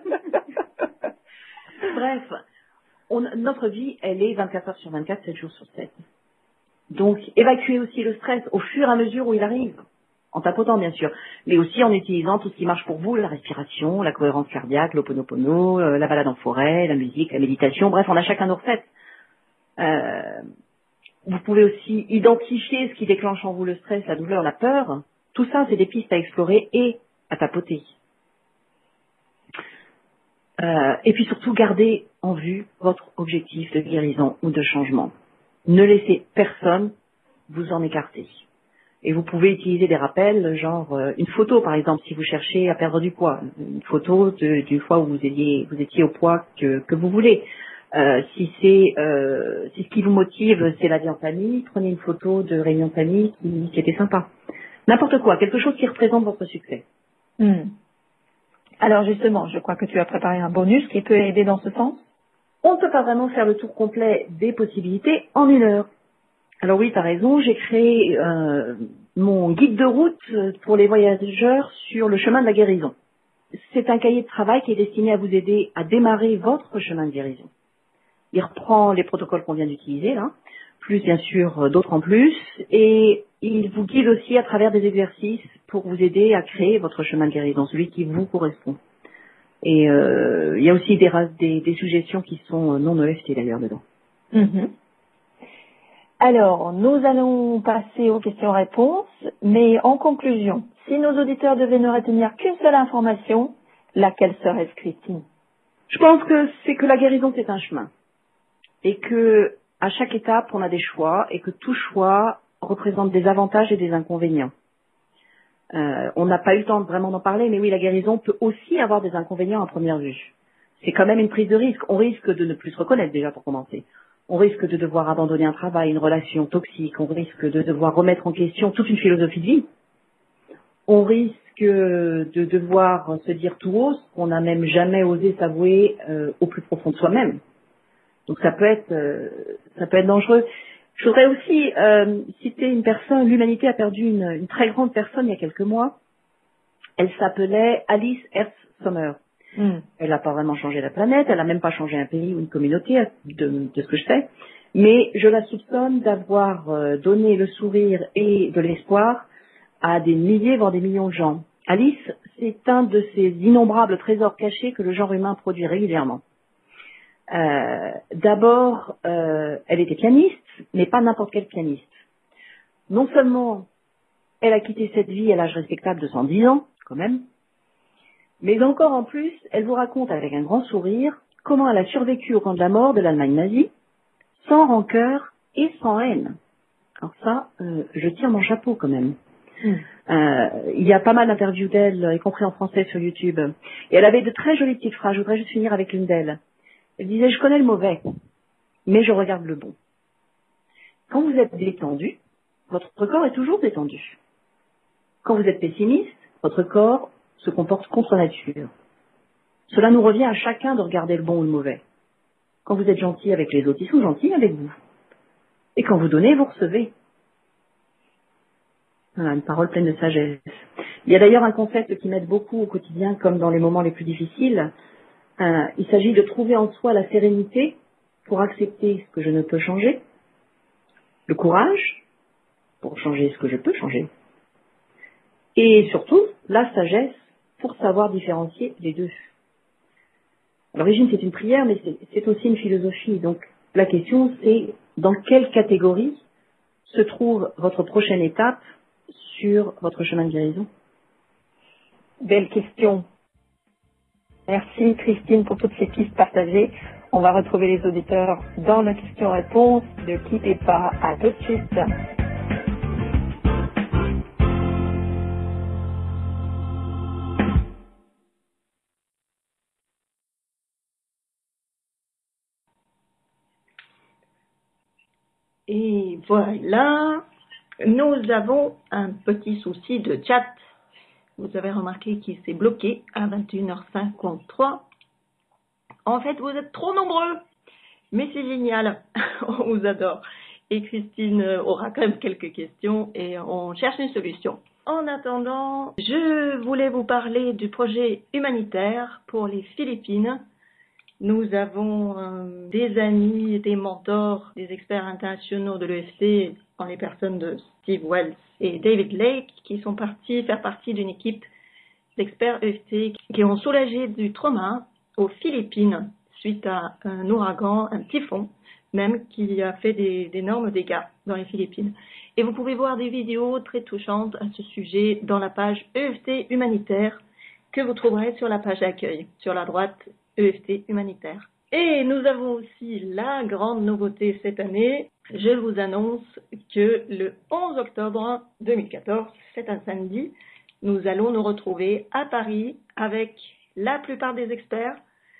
Bref, on, notre vie, elle est vingt-quatre heures sur vingt-quatre, sept jours sur sept. Donc, évacuer aussi le stress au fur et à mesure où il arrive, en tapotant bien sûr, mais aussi en utilisant tout ce qui marche pour vous, la respiration, la cohérence cardiaque, l'hoponopono, euh, la balade en forêt, la musique, la méditation, bref, on a chacun nos recettes. Euh, vous pouvez aussi identifier ce qui déclenche en vous le stress, la douleur, la peur. Tout ça, c'est des pistes à explorer et à tapoter. Euh, et puis surtout, gardez en vue votre objectif de guérison ou de changement. Ne laissez personne vous en écarter. Et vous pouvez utiliser des rappels, genre euh, une photo par exemple, si vous cherchez à perdre du poids, une photo de, d'une fois où vous étiez, vous étiez au poids que, que vous voulez. Euh, si c'est euh, si ce qui vous motive, c'est la vie en famille, prenez une photo de réunion de famille qui, qui était sympa. N'importe quoi, quelque chose qui représente votre succès. Hmm. Alors justement, je crois que tu as préparé un bonus qui peut aider dans ce sens. On ne peut pas vraiment faire le tour complet des possibilités en une heure. Alors oui, tu as raison, j'ai créé euh, mon guide de route pour les voyageurs sur le chemin de la guérison. C'est un cahier de travail qui est destiné à vous aider à démarrer votre chemin de guérison. Il reprend les protocoles qu'on vient d'utiliser, là, plus bien sûr d'autres en plus, et il vous guide aussi à travers des exercices pour vous aider à créer votre chemin de guérison, celui qui vous correspond. Et euh, il y a aussi des, des, des suggestions qui sont non E F T d'ailleurs dedans. Mm-hmm. Alors, nous allons passer aux questions-réponses, mais en conclusion, si nos auditeurs devaient ne retenir qu'une seule information, laquelle serait-ce, Christine? Je pense que c'est que la guérison, c'est un chemin. Et que à chaque étape, on a des choix et que tout choix représente des avantages et des inconvénients. Euh, on n'a pas eu le temps vraiment d'en parler, mais oui, la guérison peut aussi avoir des inconvénients à première vue. C'est quand même une prise de risque. On risque de ne plus se reconnaître déjà pour commencer. On risque de devoir abandonner un travail, une relation toxique. On risque de devoir remettre en question toute une philosophie de vie. On risque de devoir se dire tout haut ce qu'on n'a même jamais osé s'avouer euh, au plus profond de soi-même. Donc ça peut être, euh, ça peut être dangereux. Je voudrais aussi euh, citer une personne. L'humanité a perdu une, une très grande personne il y a quelques mois. Elle s'appelait Alice Hertz Sommer. Mm. Elle n'a pas vraiment changé la planète, elle n'a même pas changé un pays ou une communauté de, de ce que je sais. Mais je la soupçonne d'avoir euh, donné le sourire et de l'espoir à des milliers, voire des millions de gens. Alice, c'est un de ces innombrables trésors cachés que le genre humain produit régulièrement. Euh, d'abord, euh, elle était pianiste, mais pas n'importe quelle pianiste. Non seulement elle a quitté cette vie à l'âge respectable de cent dix ans, quand même, mais encore en plus, elle vous raconte avec un grand sourire comment elle a survécu au camp de la mort de l'Allemagne nazie, sans rancœur et sans haine. Alors ça, euh, je tire mon chapeau quand même. Mmh. Euh, il y a pas mal d'interviews d'elle, y compris en français sur YouTube. Et elle avait de très jolies petites phrases. Je voudrais juste finir avec l'une d'elles. Elle disait, je connais le mauvais, mais je regarde le bon. Quand vous êtes détendu, votre corps est toujours détendu. Quand vous êtes pessimiste, votre corps se comporte contre nature. Cela nous revient à chacun de regarder le bon ou le mauvais. Quand vous êtes gentil avec les autres, ils sont gentils avec vous. Et quand vous donnez, vous recevez. Voilà, une parole pleine de sagesse. Il y a d'ailleurs un concept qui m'aide beaucoup au quotidien, comme dans les moments les plus difficiles. Euh, il s'agit de trouver en soi la sérénité pour accepter ce que je ne peux changer, le courage pour changer ce que je peux changer, et surtout la sagesse pour savoir différencier les deux. À l'origine, c'est une prière, mais c'est, c'est aussi une philosophie. Donc, la question, c'est dans quelle catégorie se trouve votre prochaine étape sur votre chemin de guérison? Belle question. Merci Christine pour toutes ces pistes partagées. On va retrouver les auditeurs dans nos questions-réponses. Ne quittez pas, à tout de suite. Et voilà, nous avons un petit souci de chat. Vous avez remarqué qu'il s'est bloqué à vingt et une heures cinquante-trois. En fait, vous êtes trop nombreux, mais c'est génial, on vous adore. Et Christine aura quand même quelques questions et on cherche une solution. En attendant, je voulais vous parler du projet humanitaire pour les Philippines. Nous avons euh, des amis, des mentors, des experts internationaux de l'E F C en les personnes de Steve Wells et David Lake, qui sont partis faire partie d'une équipe d'experts E F T qui ont soulagé du trauma aux Philippines suite à un ouragan, un typhon même, qui a fait des, d'énormes dégâts dans les Philippines. Et vous pouvez voir des vidéos très touchantes à ce sujet dans la page E F T humanitaire que vous trouverez sur la page d'accueil, sur la droite, E F T humanitaire. Et nous avons aussi la grande nouveauté cette année. Je vous annonce que le onze octobre deux mille quatorze, c'est un samedi, nous allons nous retrouver à Paris avec la plupart des experts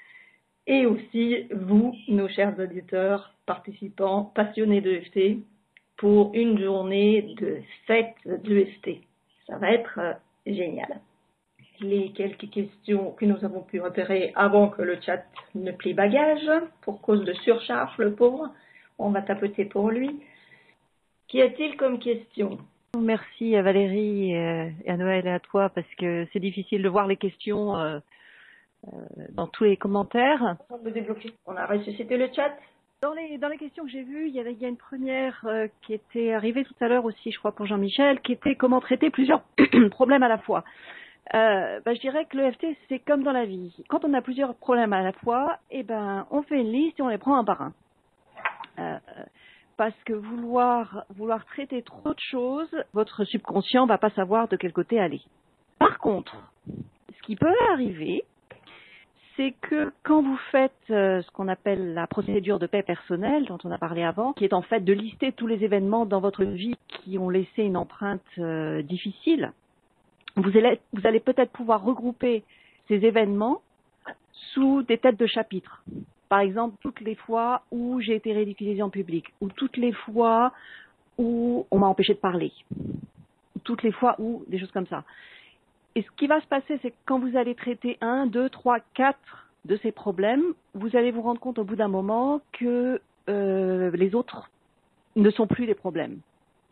et aussi vous, nos chers auditeurs, participants, passionnés de E F T, pour une journée de fête de E F T. Ça va être euh, génial. Les quelques questions que nous avons pu repérer avant que le chat ne plie bagage, pour cause de surcharge, le pauvre, on va tapoter pour lui. Qu'y a-t-il comme question? Merci à Valérie et à Noël et à toi, parce que c'est difficile de voir les questions euh, euh, dans tous les commentaires. On va débloquer. On a ressuscité le chat. Dans les, dans les questions que j'ai vues, il y, avait, il y a une première euh, qui était arrivée tout à l'heure aussi, je crois, pour Jean-Michel, qui était comment traiter plusieurs problèmes à la fois. Euh, bah, je dirais que le F T, c'est comme dans la vie. Quand on a plusieurs problèmes à la fois, eh ben, on fait une liste et on les prend un par un. Euh, parce que vouloir, vouloir traiter trop de choses, votre subconscient va pas savoir de quel côté aller. Par contre, ce qui peut arriver, c'est que quand vous faites euh, ce qu'on appelle la procédure de paix personnelle, dont on a parlé avant, qui est en fait de lister tous les événements dans votre vie qui ont laissé une empreinte euh, difficile, vous allez, vous allez peut-être pouvoir regrouper ces événements sous des têtes de chapitres. Par exemple, toutes les fois où j'ai été ridiculisée en public, ou toutes les fois où on m'a empêché de parler, ou toutes les fois où des choses comme ça. Et ce qui va se passer, c'est que quand vous allez traiter un, deux, trois, quatre de ces problèmes, vous allez vous rendre compte au bout d'un moment que euh, les autres ne sont plus des problèmes.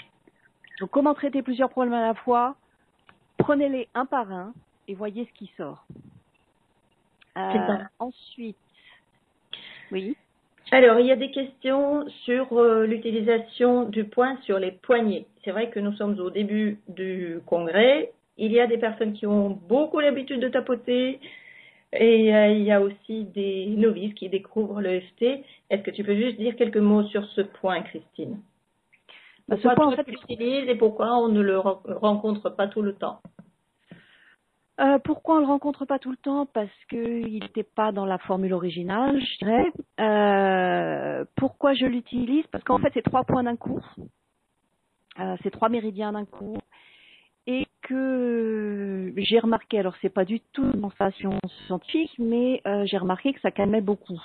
Donc, comment traiter plusieurs problèmes à la fois? Prenez-les un par un et voyez ce qui sort. Euh, ensuite, oui. Alors, il y a des questions sur euh, l'utilisation du poing sur les poignets. C'est vrai que nous sommes au début du congrès. Il y a des personnes qui ont beaucoup l'habitude de tapoter et euh, il y a aussi des novices qui découvrent le F T. Est-ce que tu peux juste dire quelques mots sur ce point, Christine? Pourquoi point, en fait, tu l'utilises et pourquoi on ne le rencontre pas tout le temps? Euh, pourquoi on le rencontre pas tout le temps? Parce qu'il n'était pas dans la formule originale, je dirais. Euh, pourquoi je l'utilise? Parce qu'en fait, c'est trois points d'un coup. Euh, c'est trois méridiens d'un coup. Et que j'ai remarqué, alors c'est pas du tout une sensation scientifique, mais euh, j'ai remarqué que ça calmait beaucoup.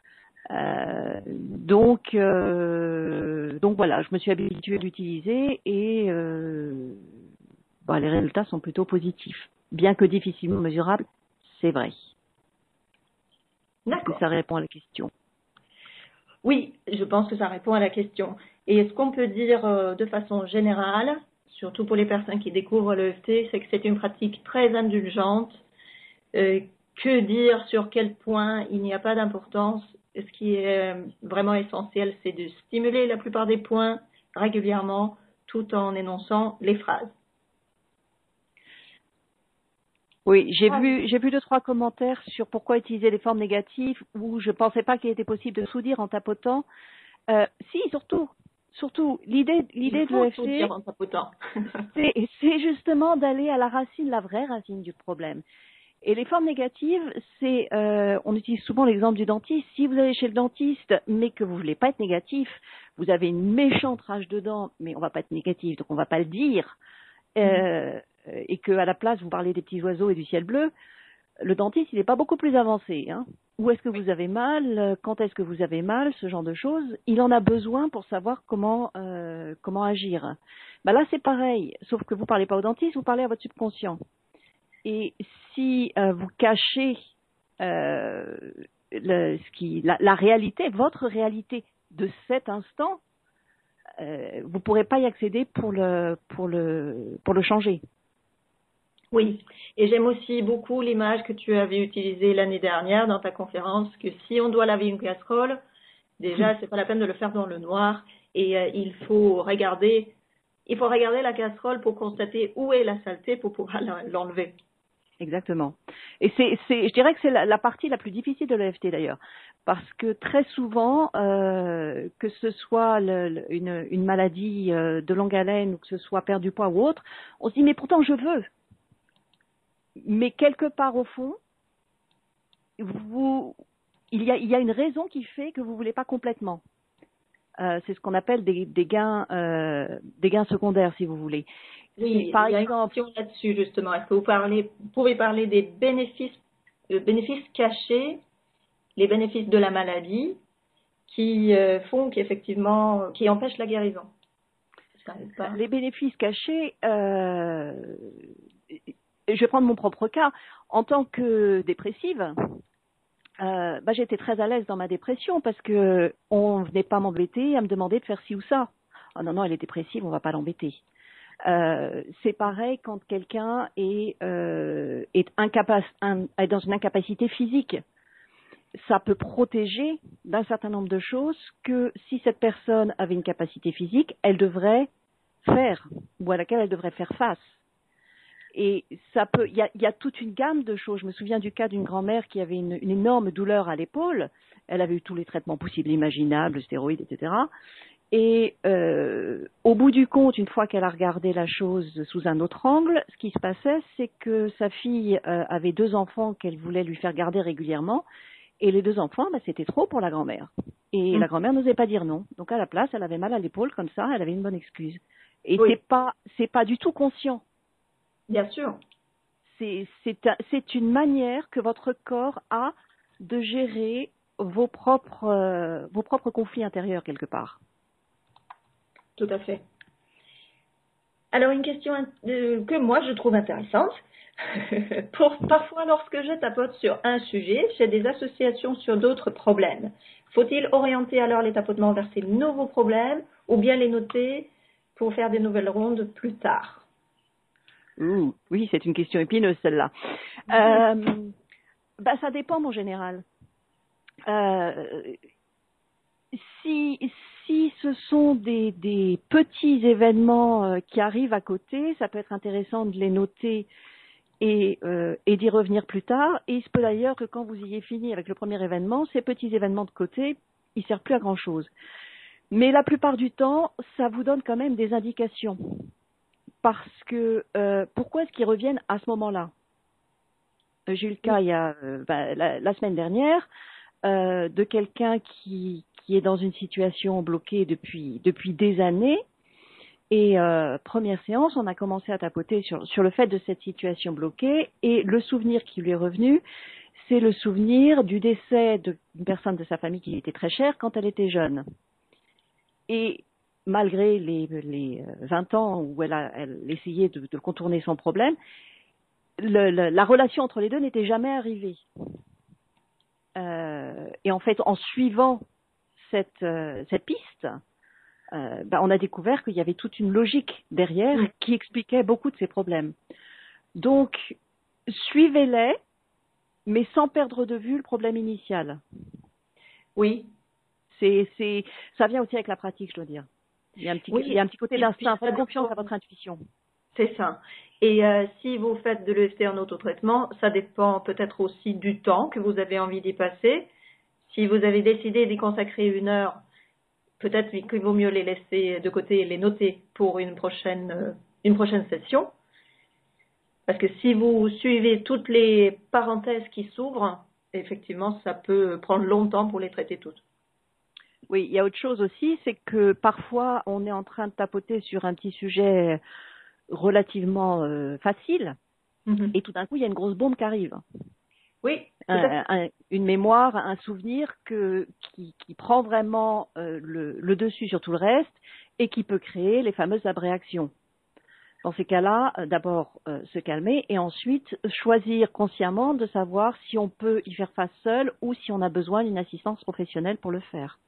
Euh, donc, euh, donc voilà, je me suis habituée à l'utiliser et euh, bah, les résultats sont plutôt positifs. Bien que difficilement mesurables, c'est vrai. Est-ce que ça répond à la question? Oui, je pense que ça répond à la question. Et ce qu'on peut dire euh, de façon générale, surtout pour les personnes qui découvrent le F T, c'est que c'est une pratique très indulgente. Euh, que dire sur quel point il n'y a pas d'importance? Ce qui est vraiment essentiel, c'est de stimuler la plupart des points régulièrement tout en énonçant les phrases. Oui, j'ai ah. vu, j'ai vu deux, trois commentaires sur pourquoi utiliser les formes négatives où je pensais pas qu'il était possible de soudire en tapotant. Euh, si, surtout, surtout, l'idée, l'idée de l'E F T, en tapotant. c'est, c'est justement d'aller à la racine, la vraie racine du problème. Et les formes négatives, c'est, euh, on utilise souvent l'exemple du dentiste. Si vous allez chez le dentiste, mais que vous voulez pas être négatif, vous avez une méchante rage de dents, mais on va pas être négatif, donc on va pas le dire. Euh, et que à la place vous parlez des petits oiseaux et du ciel bleu, le dentiste il n'est pas beaucoup plus avancé. Hein. Où est-ce que vous avez mal? Quand est-ce que vous avez mal? Ce genre de choses, il en a besoin pour savoir comment euh, comment agir. Bah là c'est pareil, sauf que vous parlez pas au dentiste, vous parlez à votre subconscient. Et si euh, vous cachez euh, le, ce qui, la, la réalité, votre réalité de cet instant, euh, vous pourrez pas y accéder pour le pour le pour le changer. Oui, et j'aime aussi beaucoup l'image que tu avais utilisée l'année dernière dans ta conférence, que si on doit laver une casserole, déjà, c'est pas la peine de le faire dans le noir, et euh, il faut regarder, il faut regarder la casserole pour constater où est la saleté pour pouvoir l'enlever. Exactement. Et c'est, c'est, je dirais que c'est la, la partie la plus difficile de l'E F T d'ailleurs, parce que très souvent, euh, que ce soit le, le, une, une maladie euh, de longue haleine ou que ce soit perdre du poids ou autre, on se dit mais pourtant je veux. Mais quelque part au fond, vous, il y a, il y a une raison qui fait que vous voulez pas complètement. Euh, c'est ce qu'on appelle des, des gains, euh, des gains secondaires, si vous voulez. Oui, Si, par il y a exemple, une question là-dessus justement. Est-ce que vous parlez, vous pouvez parler des bénéfices, euh, bénéfices cachés, les bénéfices de la maladie, qui euh, font qu'effectivement, qui empêchent la guérison? Ça n'arrive pas. Les bénéfices cachés, euh, je vais prendre mon propre cas. En tant que dépressive, euh, bah, j'étais très à l'aise dans ma dépression parce que on venait pas m'embêter à me demander de faire ci ou ça. Oh non, non, elle est dépressive, on va pas l'embêter. Euh, c'est pareil quand quelqu'un est, euh, est, incapac- un, est dans une incapacité physique. Ça peut protéger d'un certain nombre de choses que si cette personne avait une capacité physique, elle devrait faire ou à laquelle elle devrait faire face. Et ça peut, il y a, y a toute une gamme de choses. Je me souviens du cas d'une grand-mère qui avait une, une énorme douleur à l'épaule. Elle avait eu tous les traitements possibles et imaginables, stéroïdes, et cetera. Et euh, au bout du compte, une fois qu'elle a regardé la chose sous un autre angle, ce qui se passait, c'est que sa fille euh, avait deux enfants qu'elle voulait lui faire garder régulièrement. Et les deux enfants, bah, c'était trop pour la grand-mère. Et Mm. la grand-mère n'osait pas dire non. Donc à la place, elle avait mal à l'épaule comme ça, elle avait une bonne excuse. Et Oui. c'est pas, c'est pas du tout conscient. Bien sûr. C'est, c'est, un- c'est une manière que votre corps a de gérer vos propres, euh, vos propres conflits intérieurs quelque part. Tout à fait. Alors, une question euh, que moi je trouve intéressante. Pour, parfois, lorsque je tapote sur un sujet, j'ai des associations sur d'autres problèmes. Faut-il orienter alors les tapotements vers ces nouveaux problèmes ou bien les noter pour faire des nouvelles rondes plus tard? Ouh, oui, c'est une question épineuse celle-là. Euh, bah, ça dépend mon général. Euh, si, si ce sont des, des petits événements euh, qui arrivent à côté, ça peut être intéressant de les noter et, euh, et d'y revenir plus tard. Et il se peut d'ailleurs que quand vous ayez fini avec le premier événement, ces petits événements de côté, ils ne servent plus à grand-chose. Mais la plupart du temps, ça vous donne quand même des indications. Parce que euh, pourquoi est-ce qu'ils reviennent à ce moment-là? J'ai eu le cas il y a euh, bah, la, la semaine dernière euh, de quelqu'un qui, qui est dans une situation bloquée depuis, depuis des années. Et euh, première séance, on a commencé à tapoter sur, sur le fait de cette situation bloquée. Et le souvenir qui lui est revenu, c'est le souvenir du décès d'une personne de sa famille qui lui était très chère quand elle était jeune. Et malgré les, les vingt ans où elle a elle essayait de, de contourner son problème, le, le, la relation entre les deux n'était jamais arrivée. Euh, et en fait, en suivant cette, euh, cette piste, euh, ben, on a découvert qu'il y avait toute une logique derrière qui expliquait beaucoup de ces problèmes. Donc, suivez-les, mais sans perdre de vue le problème initial. Oui. C'est, c'est, ça vient aussi avec la pratique, je dois dire. Il y a un petit, Oui. il y a un petit côté Et d'instinct, puis, faites confiance à votre intuition. C'est ça. Et euh, si vous faites de l'E F T en autotraitement, ça dépend peut-être aussi du temps que vous avez envie d'y passer. Si vous avez décidé d'y consacrer une heure, peut-être qu'il vaut mieux les laisser de côté et les noter pour une prochaine, euh, une prochaine session. Parce que si vous suivez toutes les parenthèses qui s'ouvrent, effectivement, ça peut prendre longtemps pour les traiter toutes. Oui, il y a autre chose aussi, c'est que parfois on est en train de tapoter sur un petit sujet relativement euh, facile, Mm-hmm. et tout d'un coup il y a une grosse bombe qui arrive. Oui, Un, un, une mémoire, un souvenir que, qui, qui prend vraiment euh, le, le dessus sur tout le reste et qui peut créer les fameuses abréactions. Dans ces cas-là, euh, d'abord euh, se calmer et ensuite choisir consciemment de savoir si on peut y faire face seul ou si on a besoin d'une assistance professionnelle pour le faire.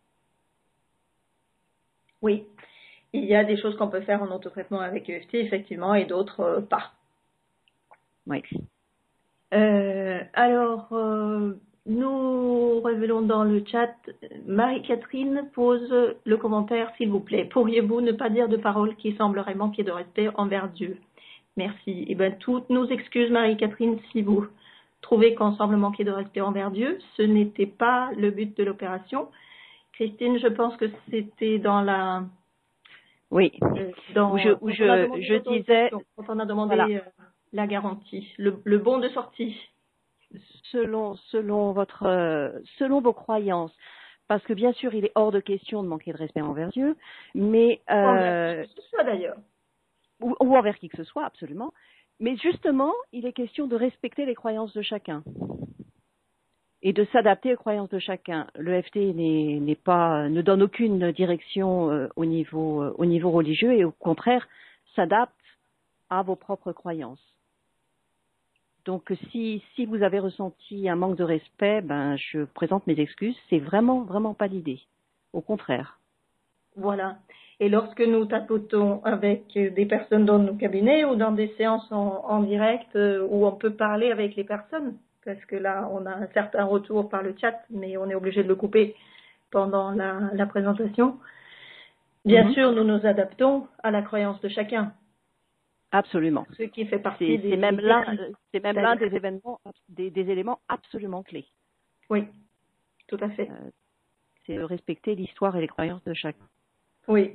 Oui, il y a des choses qu'on peut faire en autotraitement avec E F T, effectivement, et d'autres euh, pas. Oui. Euh, alors, euh, nous revenons dans le chat. Marie-Catherine pose le commentaire, s'il vous plaît. Pourriez-vous ne pas dire de paroles qui sembleraient manquer de respect envers Dieu? Merci. Eh bien, toutes nos excuses, Marie-Catherine, si vous trouvez qu'on semble manquer de respect envers Dieu, ce n'était pas le but de l'opération. Christine, je pense que c'était dans la... Oui, euh, dans, où je, où je, je disais... Quand on a demandé voilà. euh, la garantie, le, le bon de sortie. Selon, selon, votre, euh, selon vos croyances. Parce que bien sûr, il est hors de question de manquer de respect envers Dieu, mais... Euh, envers qui que ce soit d'ailleurs. Ou, ou envers qui que ce soit, absolument. Mais justement, il est question de respecter les croyances de chacun et de s'adapter aux croyances de chacun. Le F T n'est, n'est pas, ne donne aucune direction euh, au niveau, euh, au niveau religieux et au contraire s'adapte à vos propres croyances. Donc, si, si vous avez ressenti un manque de respect, ben, je présente mes excuses. C'est vraiment, vraiment pas l'idée. Au contraire. Voilà. Et lorsque nous tapotons avec des personnes dans nos cabinets ou dans des séances en, en direct euh, où on peut parler avec les personnes, parce que là, on a un certain retour par le chat, mais on est obligé de le couper pendant la, la présentation. Bien Mm-hmm. sûr, nous nous adaptons à la croyance de chacun. Absolument. Ce qui fait partie c'est, des... c'est même des l'un, c'est même l'un des événements, des, des éléments absolument clés. Oui, tout à fait. Euh, c'est de respecter l'histoire et les croyances de chacun. Oui.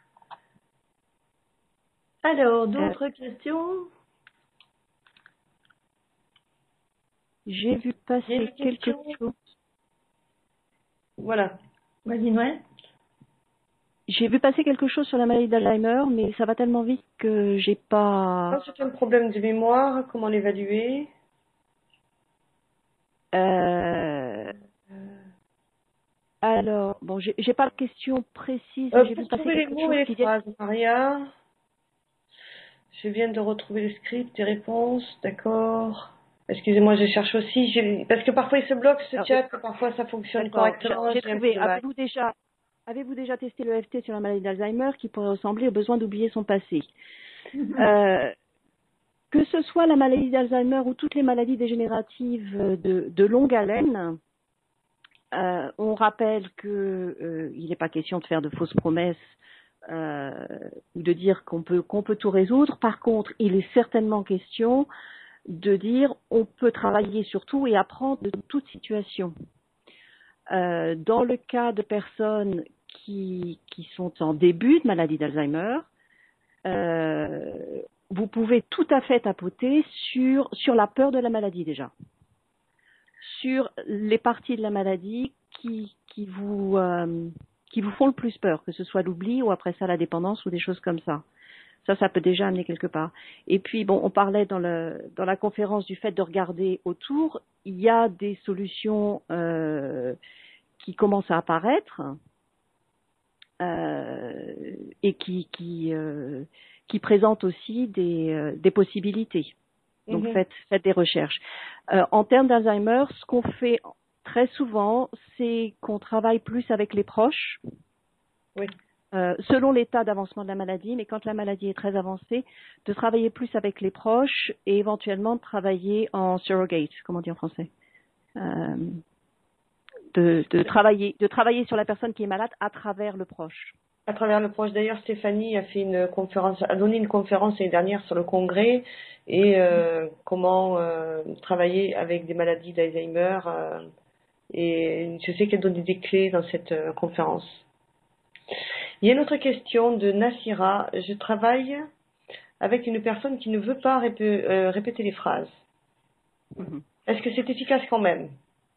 Alors, d'autres euh, questions? J'ai vu passer J'ai quelque question. chose. Voilà. Vas-y, Noël. J'ai vu passer quelque chose sur la maladie d'Alzheimer, mais ça va tellement vite que j'ai pas. C'est un problème de mémoire. Comment l'évaluer? Euh... Alors, bon, j'ai, j'ai pas de question précise. Euh, j'ai pour vu passer trouver les quelque mots chose et les qui dit. phrases, Maria. Je viens de retrouver le script, des réponses, d'accord. Excusez-moi, je cherche aussi, j'ai... parce que parfois il se bloque ce Alors, chat, parfois ça fonctionne d'accord, correctement. j'ai J'ai un trouvé. peu de mal. Avez-vous déjà, avez-vous déjà testé le F T sur la maladie d'Alzheimer qui pourrait ressembler au besoin d'oublier son passé? euh, Que ce soit la maladie d'Alzheimer ou toutes les maladies dégénératives de, de longue haleine, euh, on rappelle qu'il euh, n'est pas question de faire de fausses promesses euh, ou de dire qu'on peut, qu'on peut tout résoudre. Par contre, il est certainement question de dire on peut travailler sur tout et apprendre de toute situation. Euh, dans le cas de personnes qui, qui sont en début de maladie d'Alzheimer, euh, vous pouvez tout à fait tapoter sur, sur la peur de la maladie déjà, sur les parties de la maladie qui, qui, vous, euh, qui vous font le plus peur, que ce soit l'oubli ou après ça la dépendance ou des choses comme ça. Ça, ça peut déjà amener quelque part. Et puis, bon, on parlait dans, le, dans la conférence du fait de regarder autour. Il y a des solutions euh, qui commencent à apparaître euh, et qui, qui, euh, qui présentent aussi des, euh, des possibilités. Donc, mm-hmm. faites, faites des recherches. Euh, en termes d'Alzheimer, ce qu'on fait très souvent, c'est qu'on travaille plus avec les proches. Oui. Euh, selon l'état d'avancement de la maladie, mais quand la maladie est très avancée, de travailler plus avec les proches et éventuellement de travailler en surrogate, comment on dit en français, euh, de, de, travailler, de travailler sur la personne qui est malade à travers le proche. À travers le proche. D'ailleurs, Stéphanie a fait une conférence, a donné une conférence l'année dernière sur le congrès et euh, comment euh, travailler avec des maladies d'Alzheimer. Euh, et je sais qu'elle donne des clés dans cette euh, conférence. Il y a une autre question de Nassira. Je travaille avec une personne qui ne veut pas répé- euh, répéter les phrases. Mm-hmm. Est-ce que c'est efficace quand même?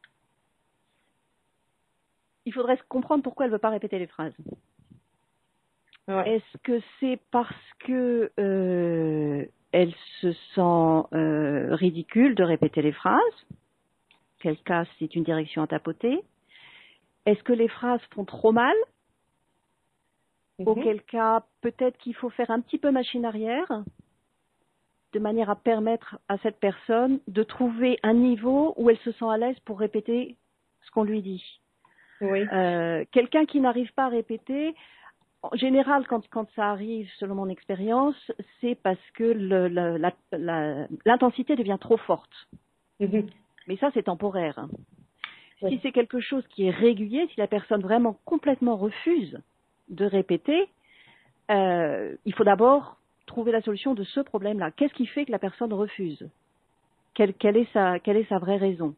Il faudrait comprendre pourquoi elle ne veut pas répéter les phrases. Ouais. Est-ce que c'est parce que euh, elle se sent euh, ridicule de répéter les phrases? Quel cas c'est une direction à tapoter? Est-ce que les phrases font trop mal? Mm-hmm. Auquel cas, peut-être qu'il faut faire un petit peu machine arrière, de manière à permettre à cette personne de trouver un niveau où elle se sent à l'aise pour répéter ce qu'on lui dit. Oui. Euh, quelqu'un qui n'arrive pas à répéter, en général, quand, quand ça arrive, selon mon expérience, c'est parce que le, le, la, la, l'intensité devient trop forte. Mm-hmm. Mais ça, c'est temporaire. Oui. Si c'est quelque chose qui est régulier, si la personne vraiment complètement refuse de répéter, euh, il faut d'abord trouver la solution de ce problème-là. Qu'est-ce qui fait que la personne refuse? quelle, quelle, est sa, quelle est sa vraie raison?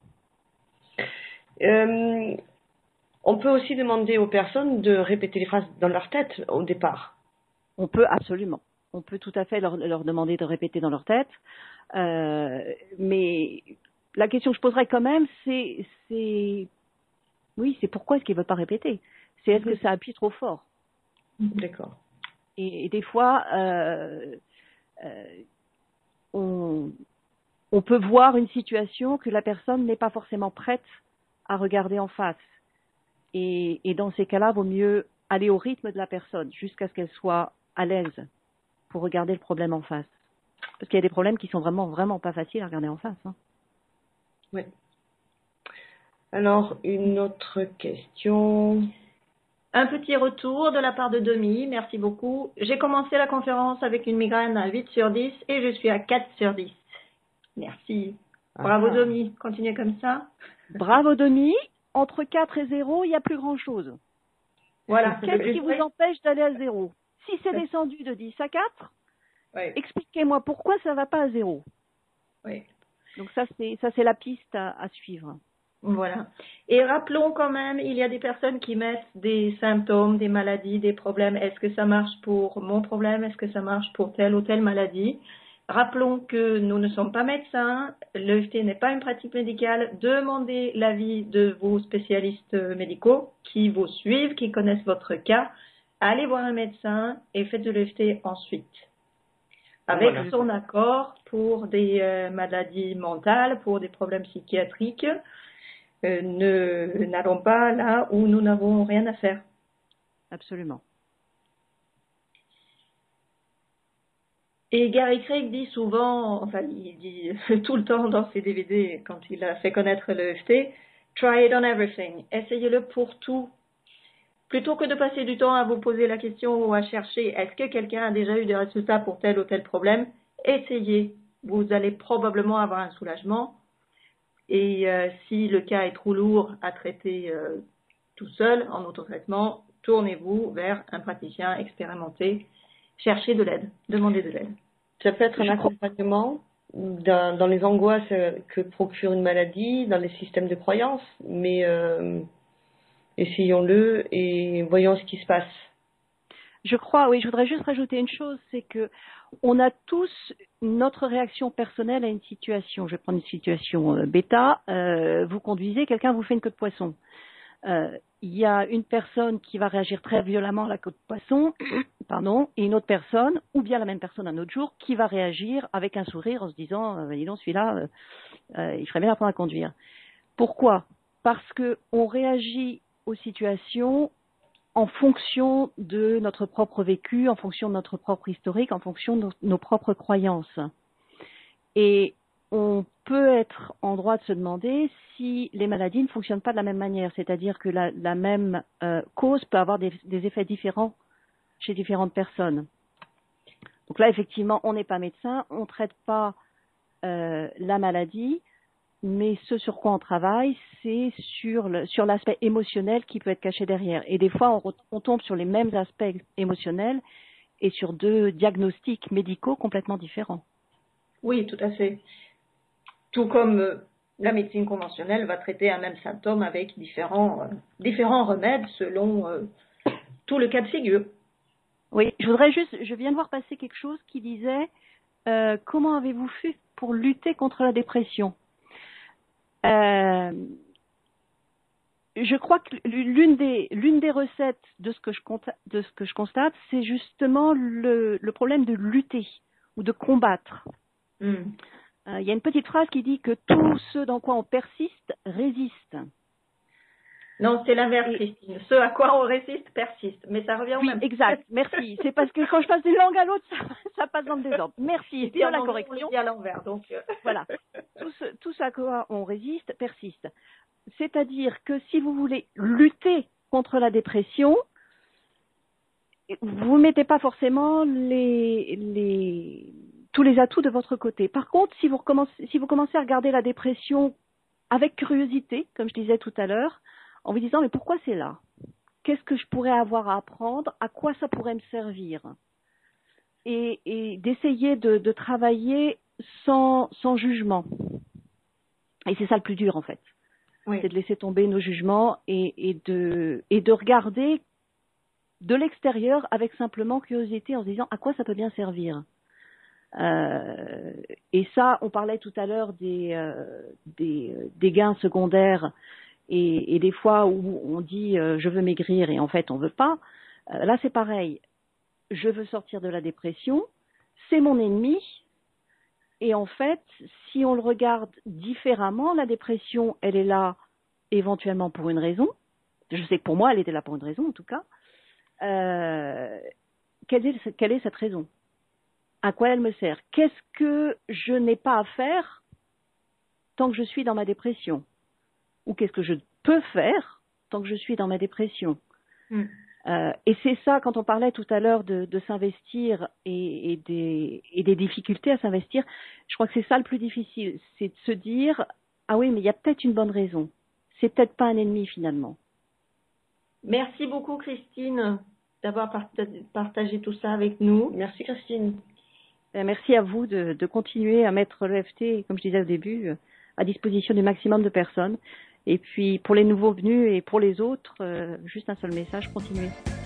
euh, On peut aussi demander aux personnes de répéter les phrases dans leur tête au départ. On peut absolument. On peut tout à fait leur, leur demander de répéter dans leur tête. Euh, mais la question que je poserais quand même, c'est, c'est oui, c'est pourquoi est-ce qu'ils ne veulent pas répéter? C'est est-ce que ça appuie trop fort? D'accord. Et, et des fois, euh, euh, on, on peut voir une situation que la personne n'est pas forcément prête à regarder en face. Et, et dans ces cas-là, il vaut mieux aller au rythme de la personne jusqu'à ce qu'elle soit à l'aise pour regarder le problème en face. Parce qu'il y a des problèmes qui sont vraiment, vraiment pas faciles à regarder en face. Hein. Oui. Alors, une autre question. Un petit retour de la part de Domi, merci beaucoup. J'ai commencé la conférence avec une migraine à huit sur dix et je suis à quatre sur dix. Merci. Bravo ah. Domi, continuez comme ça. Bravo Domi, entre quatre et zéro, il n'y a plus grand-chose. Voilà. Qu'est-ce qui vous empêche d'aller à zéro? Si c'est descendu de dix à quatre, oui. Expliquez-moi pourquoi ça ne va pas à zéro. Oui. Donc ça, c'est, ça, c'est la piste à, à suivre. Voilà. Et rappelons quand même, il y a des personnes qui mettent des symptômes, des maladies, des problèmes. Est-ce que ça marche pour mon problème? Est-ce que ça marche pour telle ou telle maladie? Rappelons que nous ne sommes pas médecins. L'E F T n'est pas une pratique médicale. Demandez l'avis de vos spécialistes médicaux qui vous suivent, qui connaissent votre cas. Allez voir un médecin et faites de l'E F T ensuite. Avec voilà. Son accord pour des euh, maladies mentales, pour des problèmes psychiatriques. Euh, ne n'allons pas là où nous n'avons rien à faire. Absolument. Et Gary Craig dit souvent, enfin il dit tout le temps dans ses D V D quand il a fait connaître le E F T, try it on everything, essayez-le pour tout. Plutôt que de passer du temps à vous poser la question ou à chercher est-ce que quelqu'un a déjà eu des résultats pour tel ou tel problème, essayez. Vous allez probablement avoir un soulagement. Et euh, si le cas est trop lourd à traiter euh, tout seul, en autotraitement, tournez-vous vers un praticien expérimenté. Cherchez de l'aide, demandez de l'aide. Ça peut être un accompagnement dans, dans les angoisses que procure une maladie, dans les systèmes de croyance, mais euh, essayons-le et voyons ce qui se passe. Je crois, oui, je voudrais juste rajouter une chose, c'est que on a tous notre réaction personnelle à une situation. Je vais prendre une situation euh, bêta. Euh, vous conduisez, quelqu'un vous fait une queue de poisson. Euh, il y a une personne qui va réagir très violemment à la queue de poisson, pardon, et une autre personne, ou bien la même personne un autre jour, qui va réagir avec un sourire en se disant, euh, dis donc, celui-là, euh, euh, il ferait bien apprendre à conduire. Pourquoi? Parce que on réagit aux situations en fonction de notre propre vécu, en fonction de notre propre historique, en fonction de nos, nos propres croyances. Et on peut être en droit de se demander si les maladies ne fonctionnent pas de la même manière, c'est-à-dire que la, la même euh, cause peut avoir des, des effets différents chez différentes personnes. Donc là, effectivement, on n'est pas médecin, on ne traite pas euh, la maladie, mais ce sur quoi on travaille, c'est sur, le, sur l'aspect émotionnel qui peut être caché derrière. Et des fois, on, on tombe sur les mêmes aspects émotionnels et sur deux diagnostics médicaux complètement différents. Oui, tout à fait. Tout comme euh, la médecine conventionnelle va traiter un même symptôme avec différents, euh, différents remèdes selon euh, tout le cas de figure. Oui, je voudrais juste, je viens de voir passer quelque chose qui disait euh, comment avez-vous fait pour lutter contre la dépression? Euh, je crois que l'une des, l'une des recettes de ce que je, de ce que je constate, c'est justement le, le problème de lutter ou de combattre. Mm. Euh, il y a une petite phrase qui dit que tout ce dans quoi on persiste résiste. Non, c'est l'inverse, Christine. Ce à quoi on résiste persiste. Mais ça revient au oui, même. Exact, merci. C'est parce que quand je passe d'une langue à l'autre, ça, ça passe dans le désordre. Merci pour la correction. On le dit à l'envers, donc. Euh... Voilà. Tout ce, tout ce à quoi on résiste persiste. C'est-à-dire que si vous voulez lutter contre la dépression, vous ne mettez pas forcément les, les, tous les atouts de votre côté. Par contre, si vous, recommencez, si vous commencez à regarder la dépression avec curiosité, comme je disais tout à l'heure, en vous disant mais pourquoi c'est là? Qu'est-ce que je pourrais avoir à apprendre? À quoi ça pourrait me servir? Et, et d'essayer de, de travailler sans, sans jugement. Et c'est ça le plus dur en fait. Oui. C'est de laisser tomber nos jugements et, et, de, et de regarder de l'extérieur avec simplement curiosité en se disant à quoi ça peut bien servir. Euh, et ça, on parlait tout à l'heure des, euh, des, des gains secondaires et, et des fois où on dit euh, je veux maigrir et en fait on veut pas. Euh, là c'est pareil. Je veux sortir de la dépression, c'est mon ennemi. Et en fait, si on le regarde différemment, la dépression, elle est là éventuellement pour une raison. Je sais que pour moi, elle était là pour une raison en tout cas. Euh, quelle est, quelle est cette raison? À quoi elle me sert? Qu'est-ce que je n'ai pas à faire tant que je suis dans ma dépression? Ou qu'est-ce que je peux faire tant que je suis dans ma dépression? mm. euh, Et c'est ça, quand on parlait tout à l'heure de, de s'investir et, et, des, et des difficultés à s'investir, je crois que c'est ça le plus difficile, c'est de se dire « Ah oui, mais il y a peut-être une bonne raison. C'est peut-être pas un ennemi finalement. » Merci beaucoup Christine d'avoir partagé tout ça avec nous. Merci Christine. Merci à vous de, de continuer à mettre l'E F T, comme je disais au début, à disposition du maximum de personnes. Et puis pour les nouveaux venus et pour les autres, euh, juste un seul message, continuez.